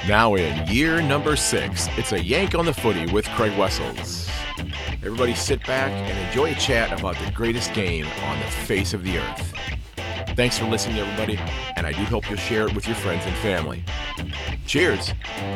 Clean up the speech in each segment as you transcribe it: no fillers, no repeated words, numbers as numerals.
Now in year number 6, it's a Yank on the Footy with Craig Wessels. Everybody sit back and enjoy a chat about the greatest game on the face of the earth. Thanks for listening, everybody, and I do hope you'll share it with your friends and family. Cheers!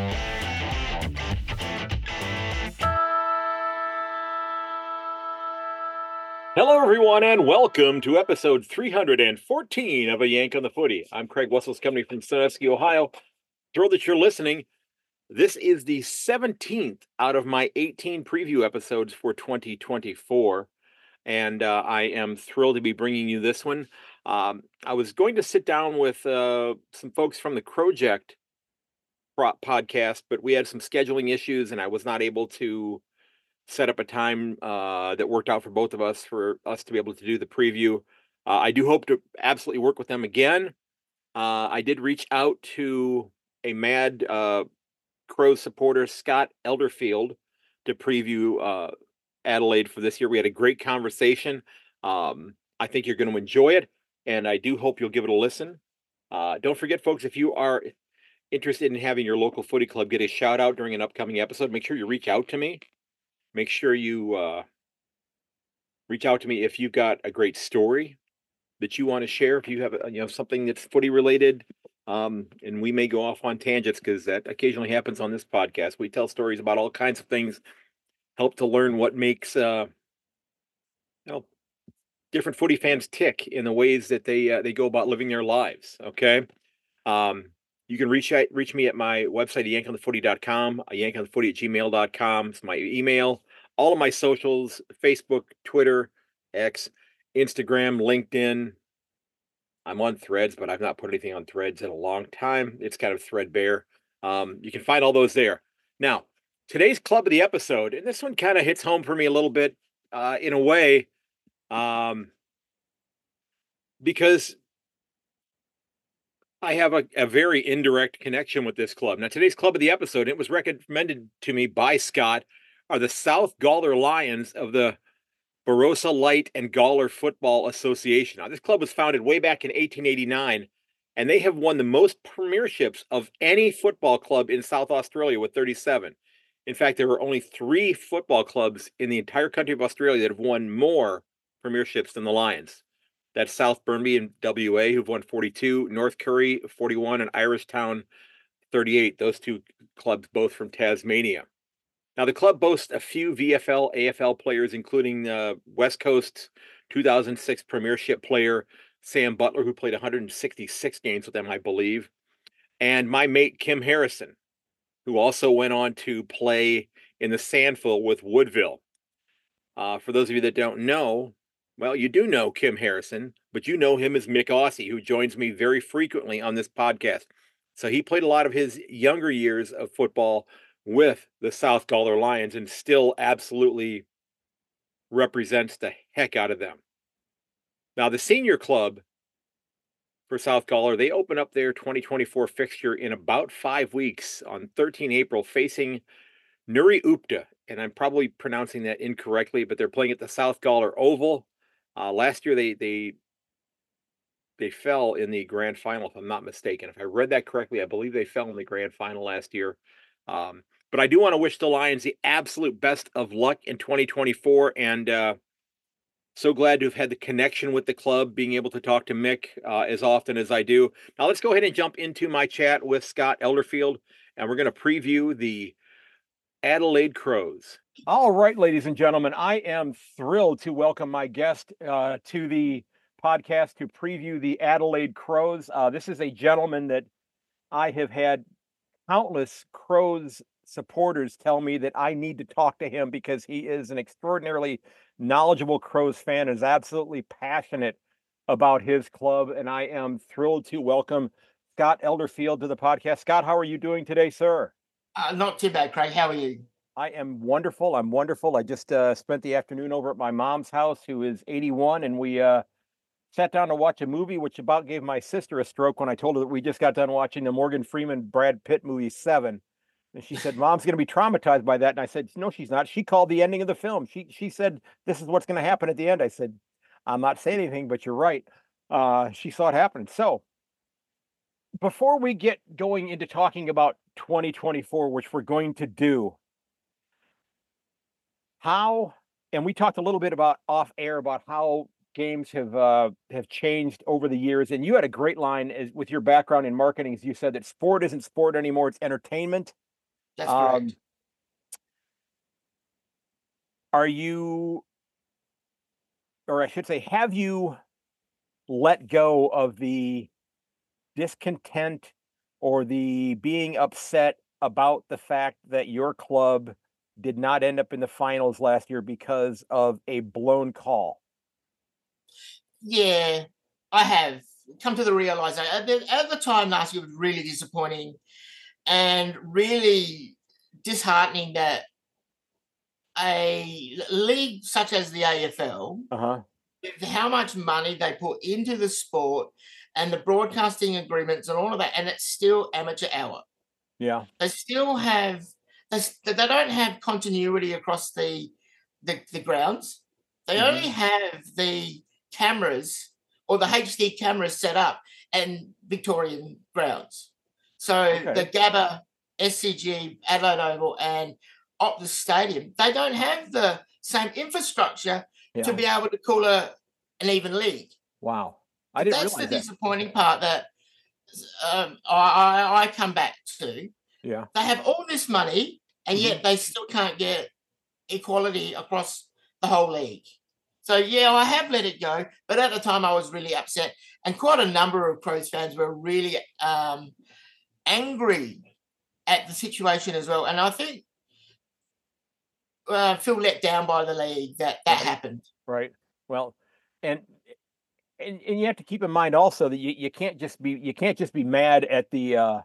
Hello, everyone, and welcome to episode 314 of A Yank on the Footy. I'm Craig Wessels, coming from Sandusky, Ohio. Thrilled that you're listening. This is the 17th out of my 18 preview episodes for 2024, and I am thrilled to be bringing you this one. I was going to sit down with some folks from the Crowject podcast, but we had some scheduling issues, and I was not able to set up a time that worked out for both of us for us to be able to do the preview. I do hope to absolutely work with them again. I did reach out to a mad Crows supporter, Scott Elderfield, to preview Adelaide for this year. We had a great conversation. I think you're going to enjoy it, and I do hope you'll give it a listen. Don't forget, folks, if you are interested in having your local footy club get a shout out during an upcoming episode, make sure you reach out to me. Make sure you reach out to me if you've got a great story that you want to share. If you have something that's footy related, and we may go off on tangents because that occasionally happens on this podcast. We tell stories about all kinds of things, help to learn what makes different footy fans tick in the ways that they go about living their lives. Okay. You can reach me at my website, yankonthefooty.com, yankonthefooty@gmail.com. It's my email. All of my socials, Facebook, Twitter, X, Instagram, LinkedIn. I'm on Threads, but I've not put anything on Threads in a long time. It's kind of threadbare. You can find all those there. Now, today's club of the episode, and this one kind of hits home for me a little bit in a way, because I have a very indirect connection with this club. Now, today's club of the episode, it was recommended to me by Scott, are the South Gawler Lions of the Barossa Light and Gawler Football Association. Now, this club was founded way back in 1889, and they have won the most premierships of any football club in South Australia with 37. In fact, there were only 3 football clubs in the entire country of Australia that have won more premierships than the Lions. That's South Burnby in WA, who've won 42, North Curry 41, and Irishtown 38. Those 2 clubs, both from Tasmania. Now, the club boasts a few VFL, AFL players, including West Coast's 2006 Premiership player, Sam Butler, who played 166 games with them, I believe, and my mate, Kim Harrison, who also went on to play in the Sandful with Woodville. For those of you that don't know, well, you do know Kim Harrison, but you know him as Mick Aussie, who joins me very frequently on this podcast. So he played a lot of his younger years of football with the South Gawler Lions and still absolutely represents the heck out of them. Now, the senior club for South Gawler, they open up their 2024 fixture in about 5 weeks on 13 April facing Nuri Upta. And I'm probably pronouncing that incorrectly, but they're playing at the South Gawler Oval. Last year, they fell in the grand final, if I'm not mistaken. If I read that correctly, I believe they fell in the grand final last year. But I do want to wish the Lions the absolute best of luck in 2024, and so glad to have had the connection with the club, being able to talk to Mick as often as I do. Now, let's go ahead and jump into my chat with Scott Elderfield, and we're going to preview the Adelaide Crows. All right, ladies and gentlemen, I am thrilled to welcome my guest to the podcast to preview the Adelaide Crows. This is a gentleman that I have had countless Crows supporters tell me that I need to talk to him because he is an extraordinarily knowledgeable Crows fan, is absolutely passionate about his club, and I am thrilled to welcome Scott Elderfield to the podcast. Scott, how are you doing today, sir? Not too bad, Craig. How are you? I am wonderful. I'm wonderful. I just spent the afternoon over at my mom's house, who is 81, and we sat down to watch a movie, which about gave my sister a stroke when I told her that we just got done watching the Morgan Freeman, Brad Pitt movie 7. And she said, Mom's going to be traumatized by that. And I said, no, she's not. She called the ending of the film. She said, this is what's going to happen at the end. I said, I'm not saying anything, but you're right. She saw it happen. So before we get going into talking about 2024, which we're going to do, how, and we talked a little bit about off air about how games have changed over the years, and you had a great line with your background in marketing. As you said that sport isn't sport anymore; it's entertainment. That's correct. Are you, or I should say, have you let go of the discontent or the being upset about the fact that your club did not end up in the finals last year because of a blown call? Yeah, I have come to the realization at the time last year was really disappointing and really disheartening that a league such as the AFL, Uh-huh. with how much money they put into the sport and the broadcasting agreements and all of that, and it's still amateur hour. Yeah. They still have they don't have continuity across the grounds. They only have the cameras or the HD cameras set up in Victorian grounds. So the Gabba, SCG, Adelaide Oval, and Optus Stadium, they don't have the same infrastructure to be able to call an even league. Wow. I didn't That's the realize that. disappointing part that I come back to. Yeah. They have all this money, and yet they still can't get equality across the whole league. So, yeah, I have let it go, but at the time I was really upset, and quite a number of Crows fans were really angry at the situation as well. And I think feel let down by the league that happened. Right. Well, and you have to keep in mind also that you can't just be mad at the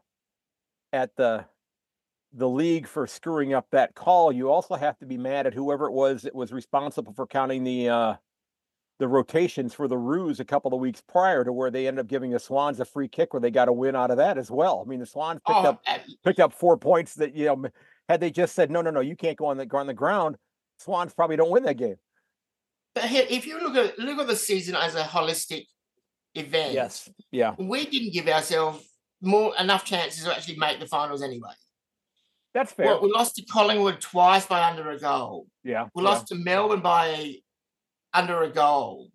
league for screwing up that call. You also have to be mad at whoever it was that was responsible for counting the rotations for the Roos a couple of weeks prior, to where they ended up giving the Swans a free kick where they got a win out of that as well. I mean, the Swans picked up 4 points that, had they just said, no, you can't go on the ground, Swans probably don't win that game. But if you look at the season as a holistic event, yes, yeah, we didn't give ourselves enough chances to actually make the finals anyway. That's fair. Well, we lost to Collingwood twice by under a goal. Yeah, we lost to Melbourne by under a goal.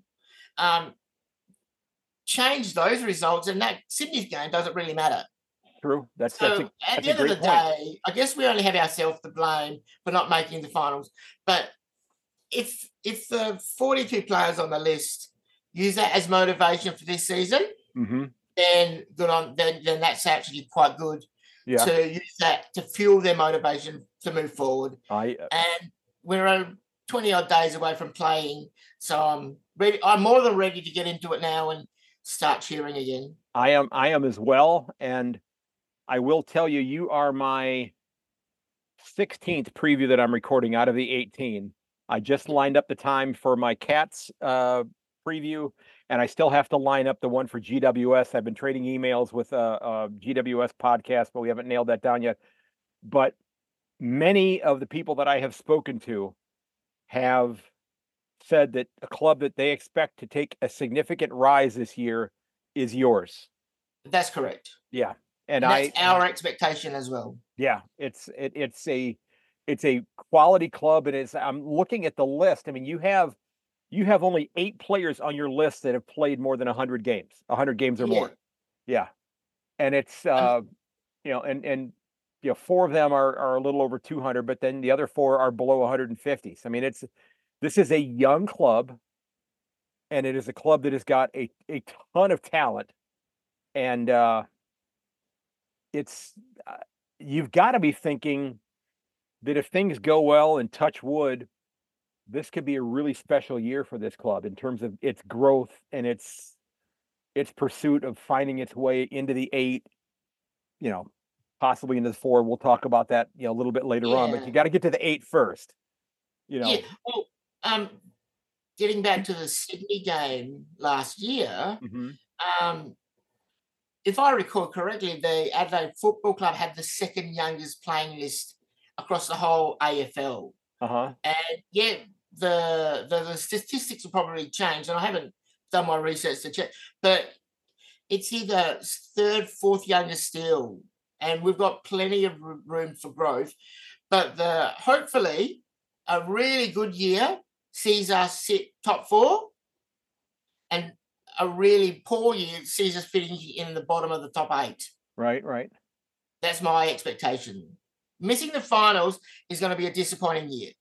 Change those results, and that Sydney's game doesn't really matter. True. At the end of the day, I guess we only have ourselves to blame for not making the finals. But if the 42 players on the list use that as motivation for this season, then good on. Then that's actually quite good. Yeah. To use that to fuel their motivation to move forward. And we're 20 odd days away from playing, so I'm ready. I'm more than ready to get into it now and start cheering again. I am as well, and I will tell you, you are my 16th preview that I'm recording out of the 18. I just lined up the time for my Cats preview, and I still have to line up the one for GWS. I've been trading emails with a GWS podcast, but we haven't nailed that down yet. But many of the people that I have spoken to have said that a club that they expect to take a significant rise this year is yours. That's correct. Yeah. And that's our expectation as well. Yeah, it's a quality club, and I'm looking at the list. I mean, you have only 8 players on your list that have played more than 100 games or more. Yeah. And it's 4 of them are a little over 200, but then the other 4 are below 150. So I mean, this is a young club, and it is a club that has got a ton of talent, and you've got to be thinking that if things go well and touch wood, this could be a really special year for this club in terms of its growth and its pursuit of finding its way into the 8, possibly into the 4. We'll talk about that, a little bit later on, but you got to get to the 8 first. Yeah. Well, getting back to the Sydney game last year, if I recall correctly, the Adelaide Football Club had the second youngest playing list across the whole AFL. And the statistics will probably change, and I haven't done my research to check, but it's either third, fourth youngest still, and we've got plenty of room for growth. But hopefully a really good year sees us sit top 4, and a really poor year sees us fitting in the bottom of the top 8. Right. That's my expectation. Missing the finals is going to be a disappointing year.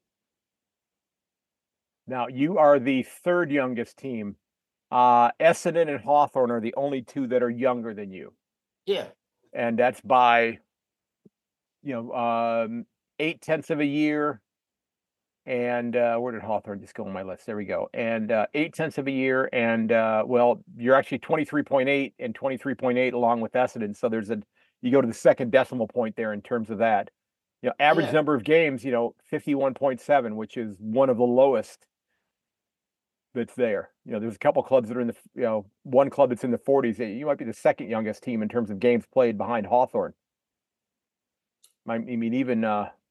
Now, you are the third youngest team. Essendon and Hawthorn are the only two that are younger than you. Yeah. And that's by, 0.8 of a year. And where did Hawthorn just go on my list? There we go. And 0.8 of a year. And you're actually 23.8 and 23.8 along with Essendon. So you go to the second decimal point there in terms of that. Average number of games, 51.7, which is one of the lowest that's there. There's a couple clubs that are in the, one club that's in the 40s. You might be the second youngest team in terms of games played behind Hawthorn. I mean, even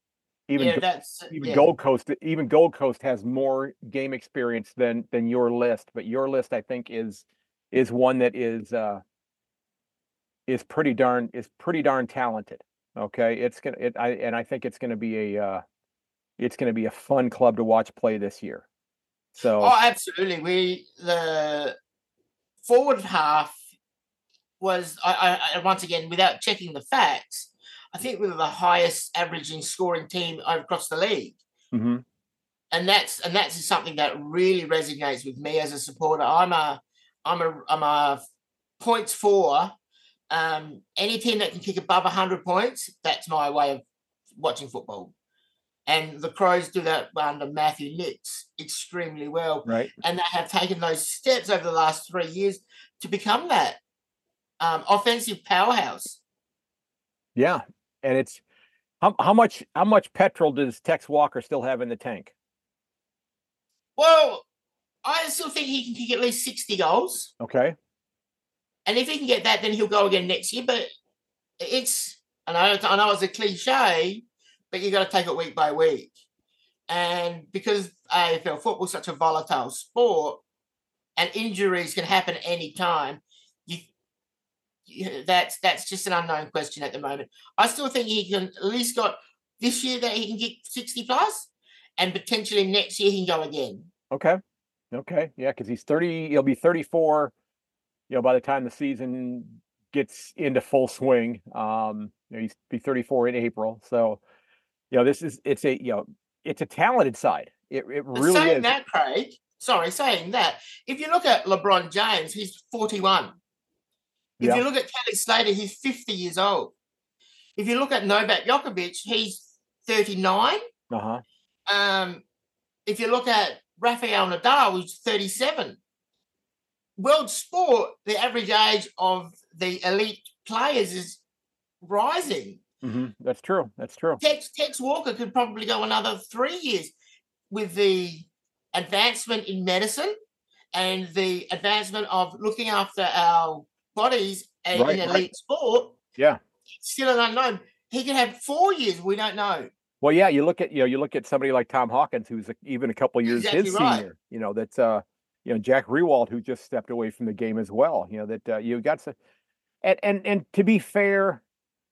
Gold Coast, Gold Coast has more game experience than your list. But your list, I think, is one that is pretty darn talented. Okay, I think it's gonna be a fun club to watch play this year. So, absolutely. The forward half was, I once again, without checking the facts, I think we were the highest averaging scoring team across the league. Mm-hmm. And that's something that really resonates with me as a supporter. I'm a points for. Any team that can kick above 100 points, that's my way of watching football. And the Crows do that under Matthew Nicks extremely well. Right. And they have taken those steps over the last 3 years to become that offensive powerhouse. Yeah. And it's how much petrol does Tex Walker still have in the tank? Well, I still think he can kick at least 60 goals. Okay. And if he can get that, then he'll go again next year. But I know it's a cliche, but you got to take it week by week. And because AFL football is such a volatile sport and injuries can happen any time, that's just an unknown question at the moment. I still think he can at least got this year that he can get 60 plus, and potentially next year he can go again. Okay. Yeah, because he's 30, he'll be 34, by the time the season gets into full swing. He's be 34 in April. So, it's a talented side. It really saying is. That, Craig, saying that, if you look at LeBron James, he's 41. If you look at Kelly Slater, he's 50 years old. If you look at Novak Djokovic, he's 39. If you look at Rafael Nadal, who's 37. World sport, the average age of the elite players is rising. Mm-hmm. That's true. Tex Walker could probably go another 3 years with the advancement in medicine and the advancement of looking after our bodies in elite sport. Yeah. It's still an unknown. He could have 4 years. We don't know. Well, yeah, you look at somebody like Tom Hawkins, who's even a couple years his senior. That's Jack Rewald, who just stepped away from the game as well. That you got to, and to be fair,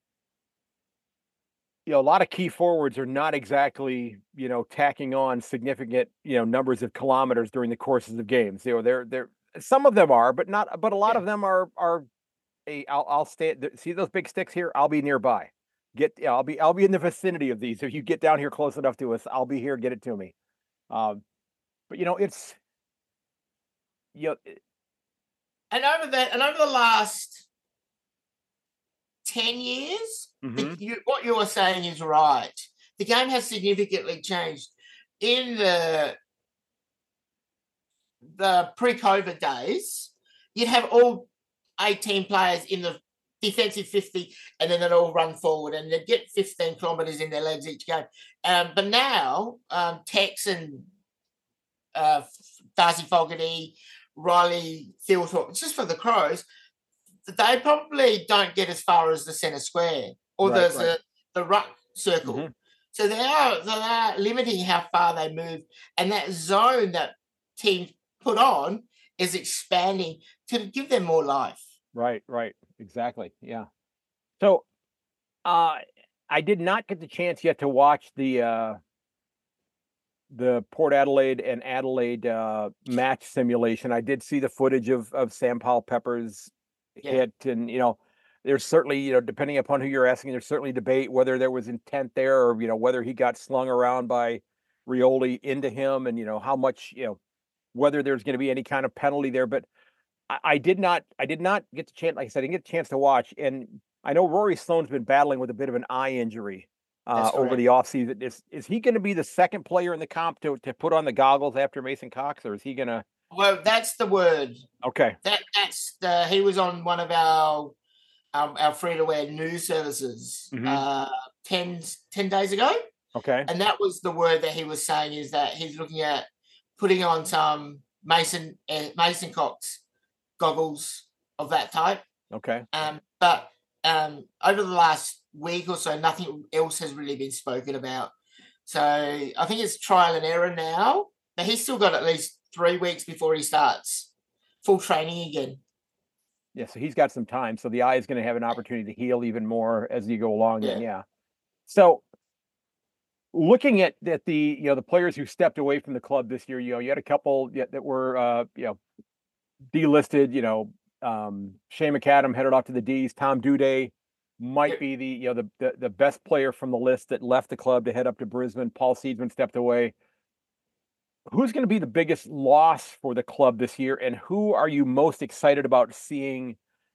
a lot of key forwards are not exactly tacking on significant numbers of kilometers during the courses of games. They're some of them are, but a lot of them are. I'll stay. See those big sticks here? I'll be nearby. I'll be in the vicinity of these. If you get down here close enough to us, I'll be here. Get it to me. But it's and over the last 10 years, mm-hmm. What you are saying is right. The game has significantly changed. In the pre-COVID days, you'd have all 18 players in the defensive 50, and then they'd all run forward, and they'd get 15 kilometres in their legs each game. But now, Tex and Darcy Fogarty, Riley Thilthorpe, just for the Crows, they probably don't get as far as the centre square or the ruck circle. Mm-hmm. So they are limiting how far they move, and that zone that teams put on is expanding to give them more life. Right. Exactly. Yeah. So, uh, I did not get the chance yet to watch the Port Adelaide and Adelaide match simulation. I did see the footage of Sam Powell Pepper's Yeah. hit, and there's certainly depending upon who you're asking, there's certainly debate whether there was intent there, or whether he got slung around by Rioli into him, and how much whether there's going to be any kind of penalty there. But I did not get the chance. Like I said, I didn't get the chance to watch, and I know Rory Sloane's been battling with a bit of an eye injury That's over correct. the offseason. Is he going to be the second player in the comp to put on the goggles after Mason Cox, or is he going to? Well, that's the word. Okay, That's the he was on one of our free to wear news services hmm 10 days ago, okay, and that was the word that he was saying is that he's looking at putting on some Mason Cox goggles of that type. okay. But over the last week or so, nothing else has really been spoken about. So I think it's trial and error now, but he's still got at least 3 weeks before he starts full training again. Yeah, so he's got some time. So the eye is going to have an opportunity to heal even more as you go along. Then, Yeah. yeah. So looking at the the players who stepped away from the club this year, you had a couple that were delisted. Shane McAdam headed off to the D's. Tom Duday might Yep. be the best player from the list that left the club to head up to Brisbane. Paul Seedsman stepped away. Who's going to be the biggest loss for the club this year, and who are you most excited about seeing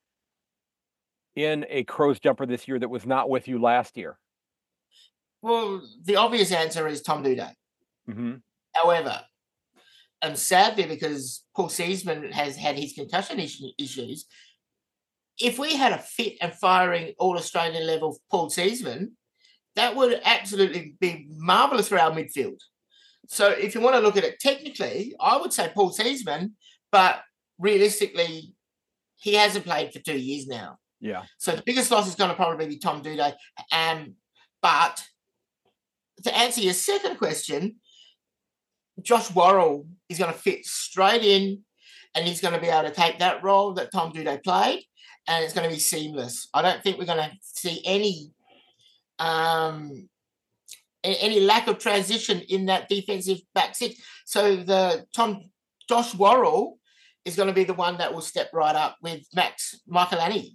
in a Crows jumper this year that was not with you last year? Well, the obvious answer is Tom Duday. Hmm However, and sadly, because Paul Seaman has had his concussion issues, if we had a fit and firing all Australian level Paul Seaman, that would absolutely be marvellous for our midfield. So if you want to look at it technically, I would say Paul Seaman, but realistically, he hasn't played for 2 years now. Yeah. So the biggest loss is going to probably be Tom Duday. But to answer your second question, Josh Worrell is going to fit straight in, and he's going to be able to take that role that Tom Duday played, and it's going to be seamless. I don't think we're going to see any lack of transition in that defensive back six. So Josh Worrell is going to be the one that will step right up with Max Michaelani.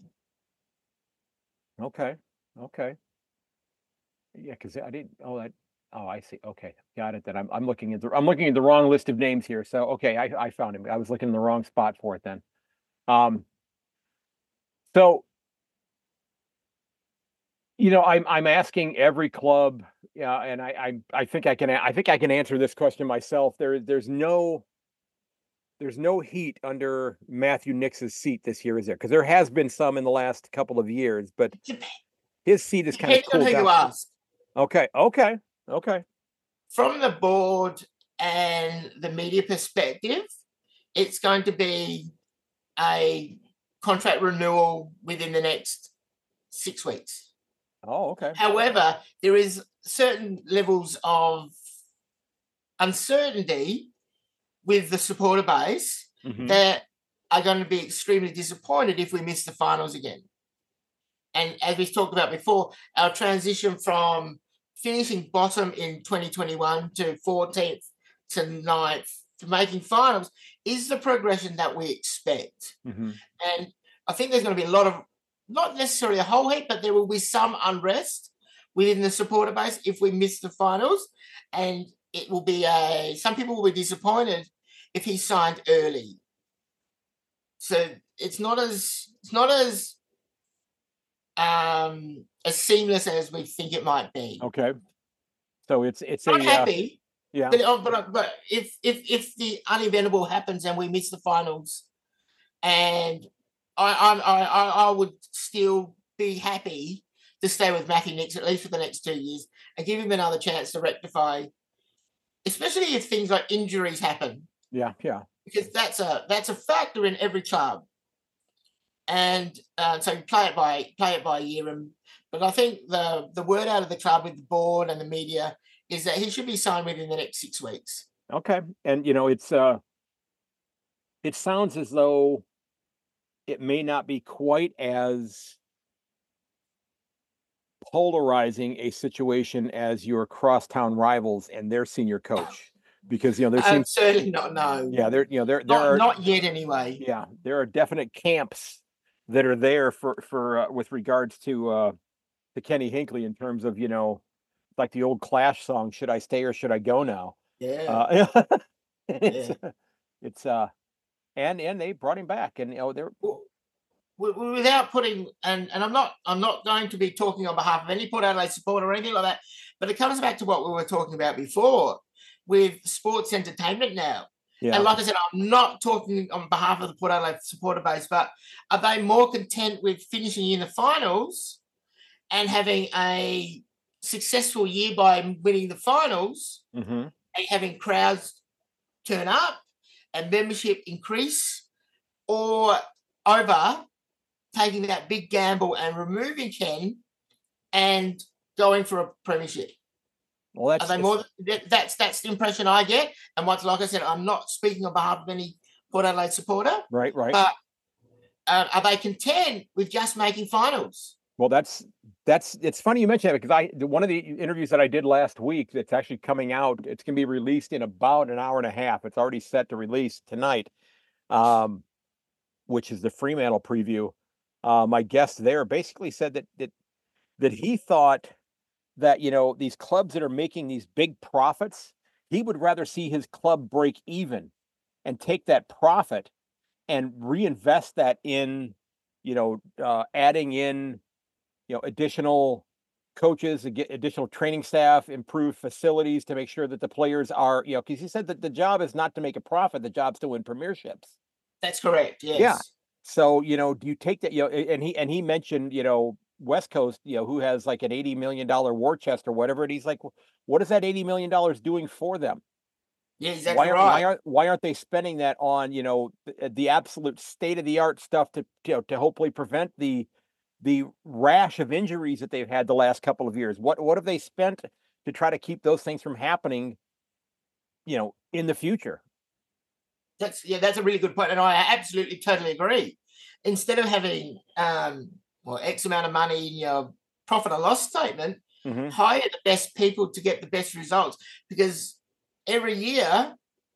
Okay. Yeah, because I didn't. Oh, I see. Okay, got it. Then I'm looking at the wrong list of names here. So okay, I found him. I was looking in the wrong spot for it then. So I'm asking every club. Yeah, and I think I can answer this question myself. There's no heat under Matthew Nix's seat this year, is there? Because there has been some in the last couple of years, but his seat is kind of Depending on cooled who down. you ask. Okay. From the board and the media perspective, it's going to be a contract renewal within the next 6 weeks. Oh, okay. However, there is certain levels of uncertainty with the supporter base that are going to be extremely disappointed if we miss the finals again. And as we've talked about before, our transition from finishing bottom in 2021 to 14th to 9th to making finals is the progression that we expect. And I think there's going to be a lot of, not necessarily a whole heap, but there will be some unrest within the supporter base if we miss the finals. And it will be some people will be disappointed if he signed early. So it's not as seamless as we think it might be. Okay. So it's not happy. Yeah. But if the uneventable happens and we miss the finals, and I would still be happy to stay with Matthew Nicks at least for the next 2 years and give him another chance to rectify, especially if things like injuries happen. Yeah. Because that's a factor in every club. And so play it by ear. But I think the word out of the club with the board and the media is that he should be signed within the next 6 weeks. Okay. And it sounds as though it may not be quite as polarizing a situation as your crosstown rivals and their senior coach, because there seems Certainly not. No, yeah there there are not yet anyway. yeah there are definite camps that are there for with regards to Kenny Hinckley in terms of like the old Clash song, "Should I stay or should I go now?" Yeah, Uh, it's yeah. it's and they brought him back, and they're Without putting, and I'm not going to be talking on behalf of any Port Adelaide supporter or anything like that, but it comes back to what we were talking about before with sports entertainment now. yeah. And like I said, I'm not talking on behalf of the Port Adelaide supporter base, but are they more content with finishing in the finals and having a successful year by winning the finals Mm-hmm. and having crowds turn up and membership increase, or over taking that big gamble and removing Ken and going for a premiership? Well, Are they more? That's the impression I get. And once, like I said, I'm not speaking on behalf of any Port Adelaide supporter, right. but are they content with just making finals? Well, that's it's funny you mention that, because one of the interviews that I did last week that's actually coming out, it's going to be released in about an hour and a half. It's already set to release tonight, which is the Fremantle preview. My guest there basically said that he thought that these clubs that are making these big profits, he would rather see his club break even and take that profit and reinvest that in adding in additional coaches, additional training staff, improve facilities to make sure that the players are, because he said that the job is not to make a profit, the job's to win premierships. That's correct. Yeah. Yes. So, do you take that, and he mentioned, West Coast, who has like an $80 million war chest or whatever, and he's like, what is that $80 million doing for them? Yeah, exactly right. Why aren't they spending that on, the absolute state of the art stuff to hopefully prevent the rash of injuries that they've had the last couple of years? What have they spent to try to keep those things from happening, in the future? That's a really good point, and I absolutely totally agree. Instead of having X amount of money in your profit and loss statement, Mm-hmm. hire the best people to get the best results. Because every year,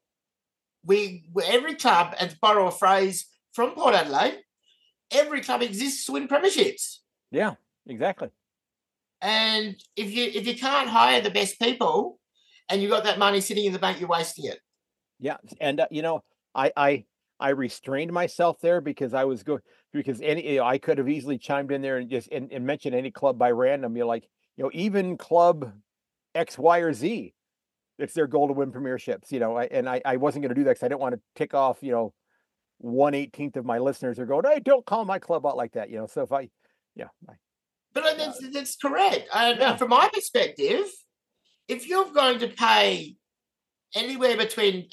every club, and to borrow a phrase from Port Adelaide, every club exists to win premierships. Yeah, exactly. And if you can't hire the best people, and you've got that money sitting in the bank, you're wasting it. Yeah, and I restrained myself there because I was because I could have easily chimed in there and just and mentioned any club by random. You're like, even club X, Y, or Z, it's their goal to win premierships. I wasn't going to do that because I didn't want to tick off 1/18 of my listeners are going, hey, don't call my club out like that. So if But that's correct. From my perspective, if you're going to pay anywhere between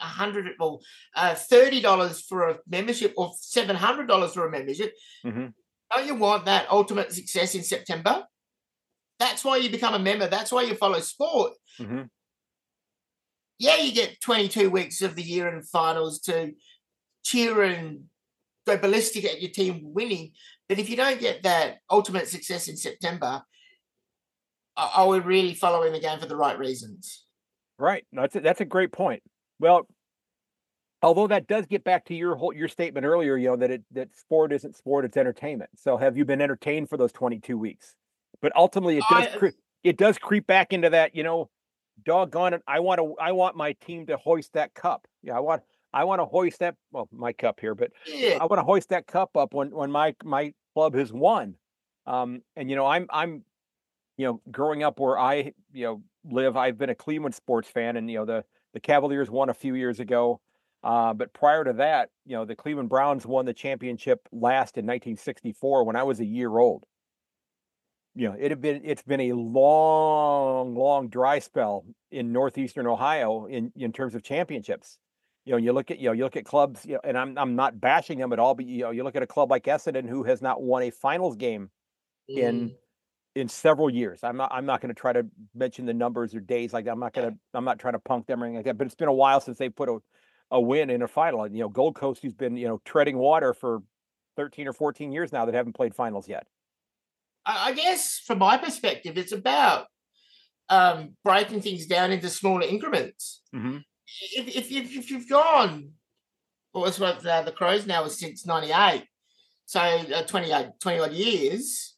$30 for a membership or $700 for a membership, mm-hmm. don't you want that ultimate success in September? That's why you become a member. That's why you follow sport. Mm-hmm. Yeah, you get 22 weeks of the year in finals to cheer and go ballistic at your team winning. But if you don't get that ultimate success in September, are we really following the game for the right reasons? Right. No, that's a great point. Well, although that does get back to your statement earlier, that sport isn't sport, it's entertainment. So have you been entertained for those 22 weeks? But ultimately it does creep back into that, doggone it, I want my team to hoist that cup. Yeah, I want to hoist that, well, my cup here, but Yeah. I want to hoist that cup up when my club has won. And I'm growing up where I live, I've been a Cleveland sports fan, and the Cavaliers won a few years ago. But prior to that, the Cleveland Browns won the championship last in 1964 when I was a year old. It's been a long dry spell in northeastern Ohio in terms of championships. You look at clubs, and I'm not bashing them at all, but you look at a club like Essendon, who has not won a finals game in several years. I'm not going to try to mention the numbers or days like that. I'm not trying to punk them or anything like that, but it's been a while since they put a win in a final. And Gold Coast, who's been treading water for 13 or 14 years now that haven't played finals yet. I guess from my perspective, it's about breaking things down into smaller increments. Mm-hmm. If you've gone, well, it's what the Crows now is since '98, so 20 odd years,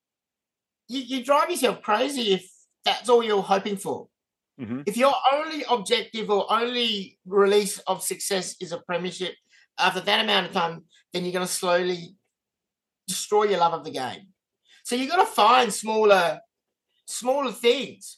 you drive yourself crazy if that's all you're hoping for. Mm-hmm. If your only objective or only release of success is a premiership after that amount of time, then you're going to slowly destroy your love of the game. So you've got to find smaller things.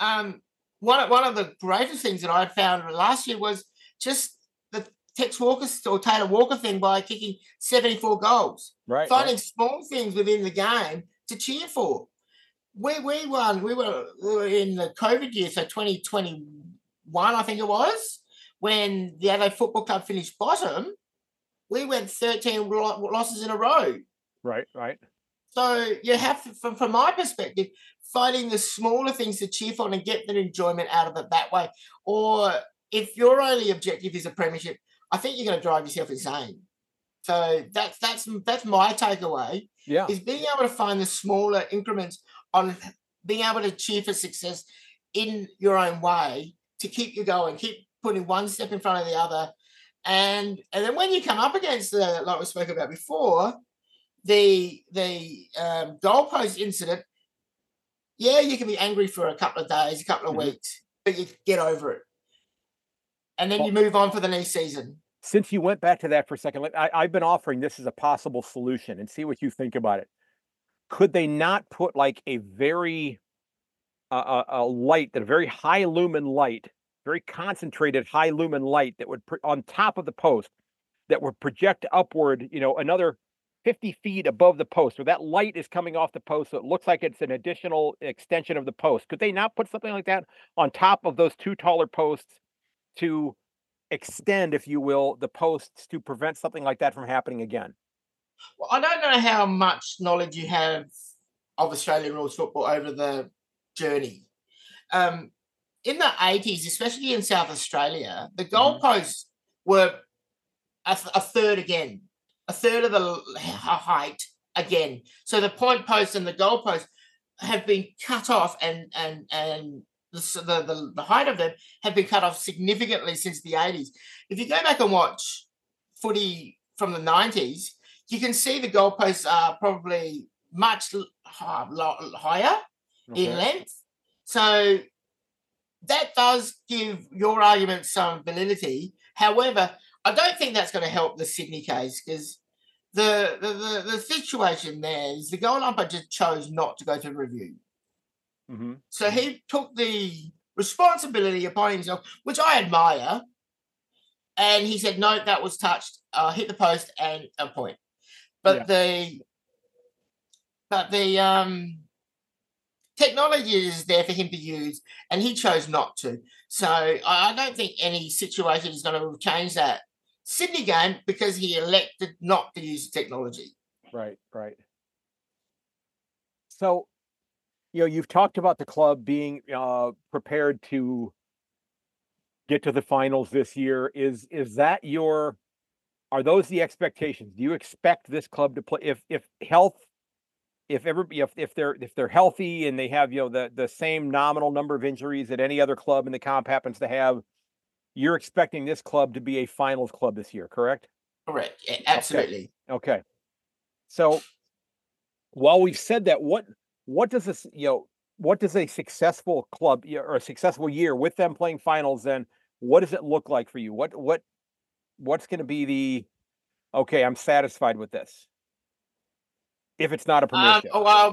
One of the greatest things that I found last year was just the Tex Walker or Taylor Walker thing by kicking 74 goals. Right. Finding small things within the game to cheer for. We won. We were in the COVID year, so 2021, I think it was, when the Adelaide Football Club finished bottom. We went 13 losses in a row. Right. So you have to, from my perspective, finding the smaller things to cheer for and get the enjoyment out of it that way. Or if your only objective is a premiership, I think you're going to drive yourself insane. So that's my takeaway. Yeah, is being able to find the smaller increments on being able to cheer for success in your own way to keep you going, keep putting one step in front of the other. And then when you come up against like we spoke about before, the goalpost incident, yeah, you can be angry for a couple of days, a couple of weeks, but you get over it. And then you move on for the next season. Since you went back to that for a second, I've been offering this as a possible solution and see what you think about it. Could they not put like a very a light, that a very high lumen light, very concentrated high lumen light that would on top of the post that would project upward, another 50 feet above the post, where that light is coming off the post, so it looks like it's an additional extension of the post. Could they not put something like that on top of those two taller posts to extend, if you will, the posts to prevent something like that from happening again? Well, I don't know how much knowledge you have of Australian rules football over the journey. In the 80s, especially in South Australia, the goalposts were a third again, a third of the height again. So the point post and the goalpost have been cut off, and the height of them have been cut off significantly since the 80s. If you go back and watch footy from the 90s, you can see the goalposts are probably much higher in length. So that does give your argument some validity. However, I don't think that's going to help the Sydney case, because the situation there is the goal umpire just chose not to go to review. Mm-hmm. So he took the responsibility upon himself, which I admire, and he said, no, that was touched, hit the post and a point. But the technology is there for him to use, and he chose not to. So I don't think any situation is going to change that Sydney game because he elected not to use technology. Right. So, you've talked about the club being prepared to get to the finals this year. Is that are those the expectations? Do you expect this club to play if they're healthy and they have the same nominal number of injuries that any other club in the comp happens to have? You're expecting this club to be a finals club this year, correct? Correct. Yeah, absolutely. Okay. So while we've said that, what does this what does a successful club or a successful year with them playing finals then? What does it look like for you? What's going to be I'm satisfied with this, if it's not a premiership?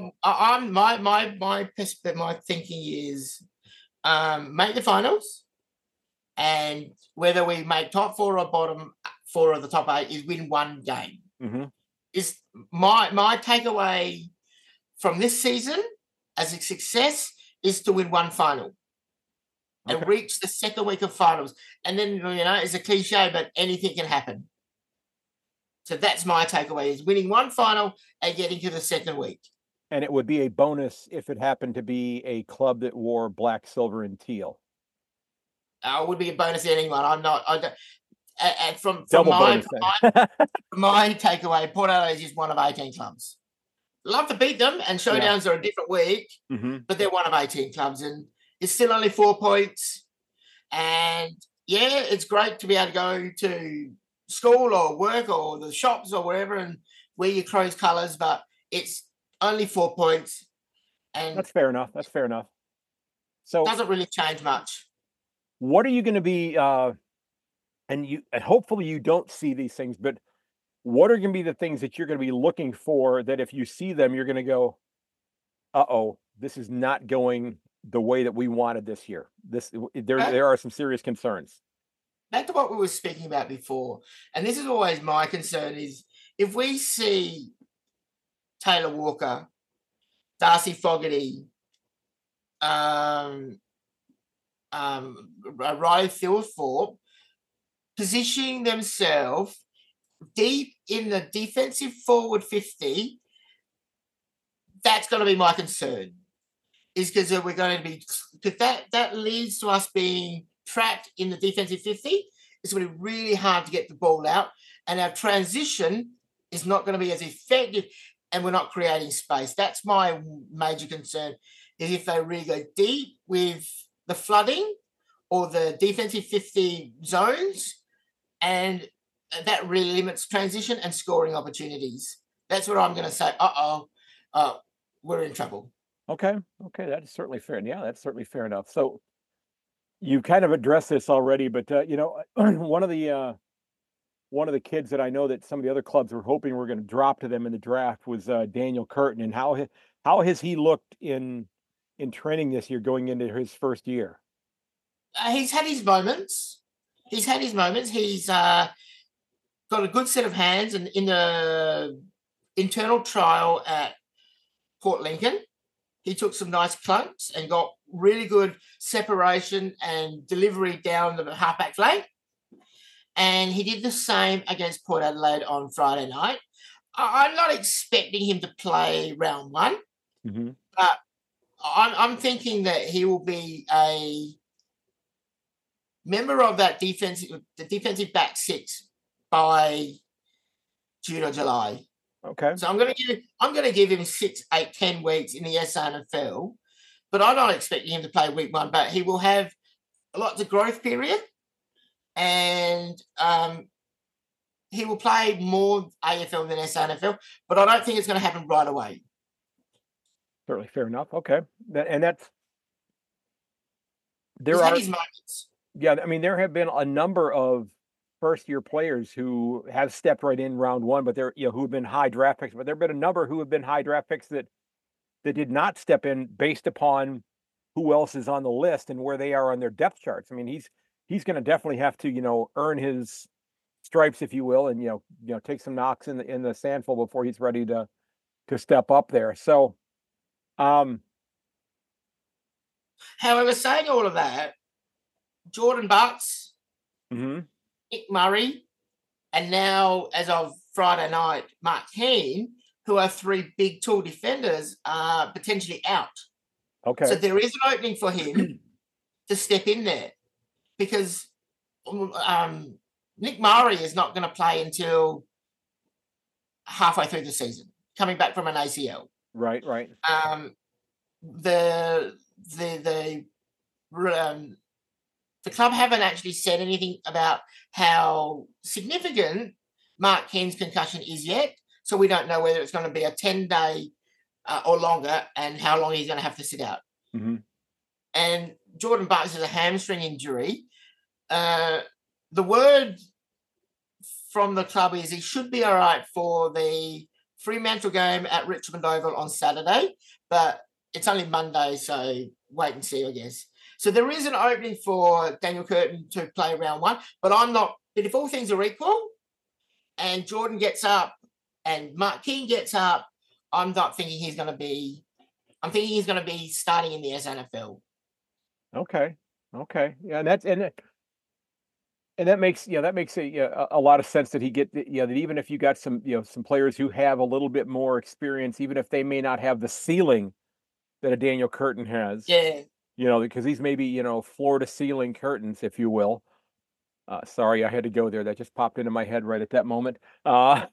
My thinking is make the finals, and whether we make top four or bottom four of the top eight is win one game. Mm-hmm. Is my takeaway from this season as a success is to win one final. And reach the second week of finals. And then, it's a cliche, but anything can happen. So that's my takeaway, is winning one final and getting to the second week. And it would be a bonus if it happened to be a club that wore black, silver, and teal. It would be a bonus to anyone. And from Double bonus my takeaway, Port Adelaide is one of 18 clubs. Love to beat them, and showdowns are a different week, but they're one of 18 clubs, and it's still only 4 points. And yeah, it's great to be able to go to school or work or the shops or wherever and wear your Crows colours, but it's only 4 points. And that's fair enough. That's fair enough. So it doesn't really change much. What are you going to be, and hopefully you don't see these things, but what are going to be the things that you're going to be looking for that if you see them, you're going to go, uh-oh, this is not going the way that we wanted this year. There are some serious concerns. Back to what we were speaking about before, and this is always my concern, is if we see Taylor Walker, Darcy Fogarty, Riley Thilthorpe positioning themselves deep in the defensive forward 50, that's going to be my concern. Is because we're going to be, because that leads to us being trapped in the defensive 50. It's going to be really hard to get the ball out, and our transition is not going to be as effective, and we're not creating space. That's my major concern, is if they really go deep with the flooding or the defensive 50 zones, and that really limits transition and scoring opportunities. That's what I'm going to say. We're in trouble. Okay, that is certainly fair. Yeah, that's certainly fair enough. So you kind of addressed this already, but one of the kids that I know that some of the other clubs were hoping were going to drop to them in the draft was Daniel Curtin, and how has he looked in training this year, going into his first year? He's had his moments. He's got a good set of hands, and in the internal trial at Port Lincoln, he took some nice clunks and got really good separation and delivery down the halfback flank. And he did the same against Port Adelaide on Friday night. I'm not expecting him to play round one, but I'm thinking that he will be a member of that defensive back six by June or July. Okay. So I'm going to give him 6, 8, 10 weeks in the SANFL, but I'm not expecting him to play week one. But he will have lots of growth period, and he will play more AFL than SANFL. But I don't think it's going to happen right away. Certainly fair enough. Okay, had his moments. Yeah, I mean, there have been a number of first-year players who have stepped right in round one, but who have been high draft picks. But there have been a number who have been high draft picks that did not step in based upon who else is on the list and where they are on their depth charts. I mean, he's going to definitely have to earn his stripes, if you will, and take some knocks in the sandful before he's ready to step up there. So, however, saying all of that, Jordan Bucks, Nick Murray, and now, as of Friday night, Mark Keane, who are 3 big tall defenders, are potentially out. Okay. So there is an opening for him to step in there, because Nick Murray is not going to play until halfway through the season, coming back from an ACL. Right. The club haven't actually said anything about how significant Mark Keane's concussion is yet, so we don't know whether it's going to be a 10-day or longer, and how long he's going to have to sit out. And Jordan Bucks has a hamstring injury. The word from the club is he should be all right for the Fremantle game at Richmond Oval on Saturday, but it's only Monday, so wait and see, I guess. So there is an opening for Daniel Curtin to play round one, but I'm not. But if all things are equal, and Jordan gets up and Mark Keane gets up, I'm not thinking he's going to be. I'm thinking he's going to be starting in the SANFL. Okay. Yeah, and that makes a lot of sense that he get that even if you got some some players who have a little bit more experience, even if they may not have the ceiling that a Daniel Curtin has. Yeah. Because these may be, floor to ceiling curtains, if you will. Sorry, I had to go there. That just popped into my head right at that moment. That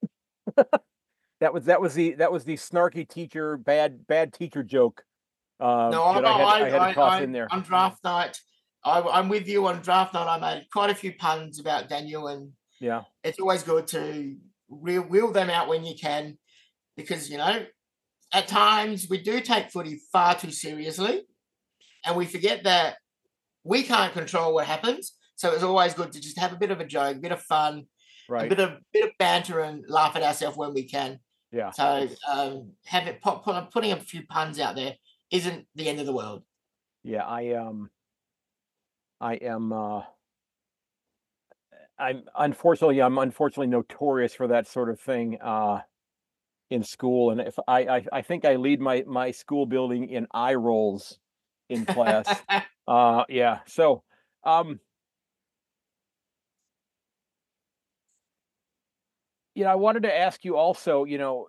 was the snarky teacher, bad teacher joke No, that I had to toss in there. on draft night, I'm with you on draft night. I made quite a few puns about Daniel, and Yeah, it's always good to wheel them out when you can, because at times we do take footy far too seriously, and we forget that we can't control what happens. So it's always good to just have a bit of a joke, a bit of fun, a right. bit of banter, and laugh at ourselves when we can. Yeah, So putting a few puns out there isn't the end of the world. yeah. I'm unfortunately notorious for that sort of thing in school, and if I think I lead my school building in eye rolls in class. Yeah. So, um, I wanted to ask you also,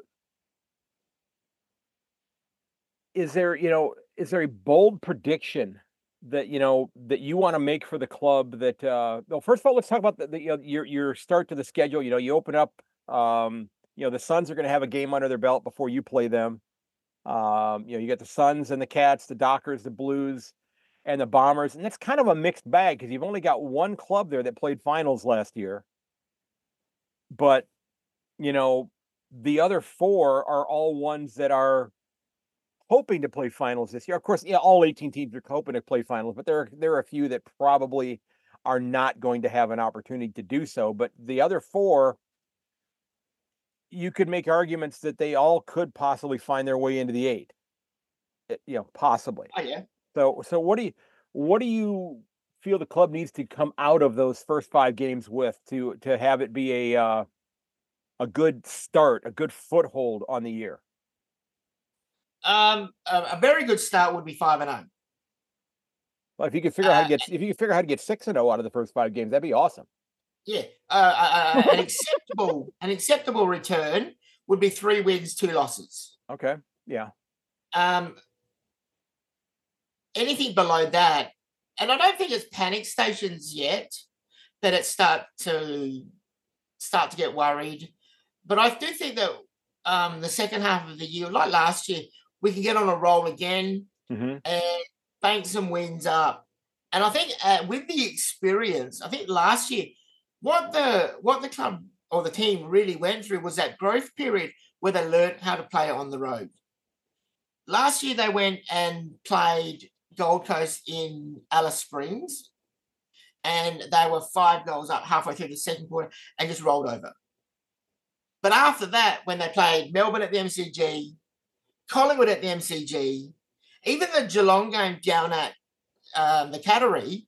is there a bold prediction that that you want to make for the club that well, first of all, let's talk about your start to the schedule. You open up, the Suns are going to have a game under their belt before you play them. You got the Suns and the Cats, the Dockers, the Blues, and the Bombers, and that's kind of a mixed bag because you've only got one club there that played finals last year. But, the other four are all ones that are hoping to play finals this year. Of course, yeah, all 18 teams are hoping to play finals, but there are a few that probably are not going to have an opportunity to do so. But the other four, you could make arguments that they all could possibly find their way into the eight. Possibly. Oh yeah. So what do you feel the club needs to come out of those first 5 games with to have it be a good start, a good foothold on the year? A very good start would be 5-0. Well, if you could figure out how to get 6-0 out of the first 5 games, that'd be awesome. Yeah, an acceptable return would be 3 wins, 2 losses. Okay, yeah. Anything below that, and I don't think it's panic stations yet that it start to get worried, but I do think that the second half of the year, like last year, we can get on a roll again and bank some wins up. And I think with the experience, I think last year, what the club or the team really went through was that growth period where they learned how to play on the road. Last year, they went and played Gold Coast in Alice Springs, and they were 5 goals up halfway through the second quarter and just rolled over. But after that, when they played Melbourne at the MCG, Collingwood at the MCG, even the Geelong game down at the Cattery,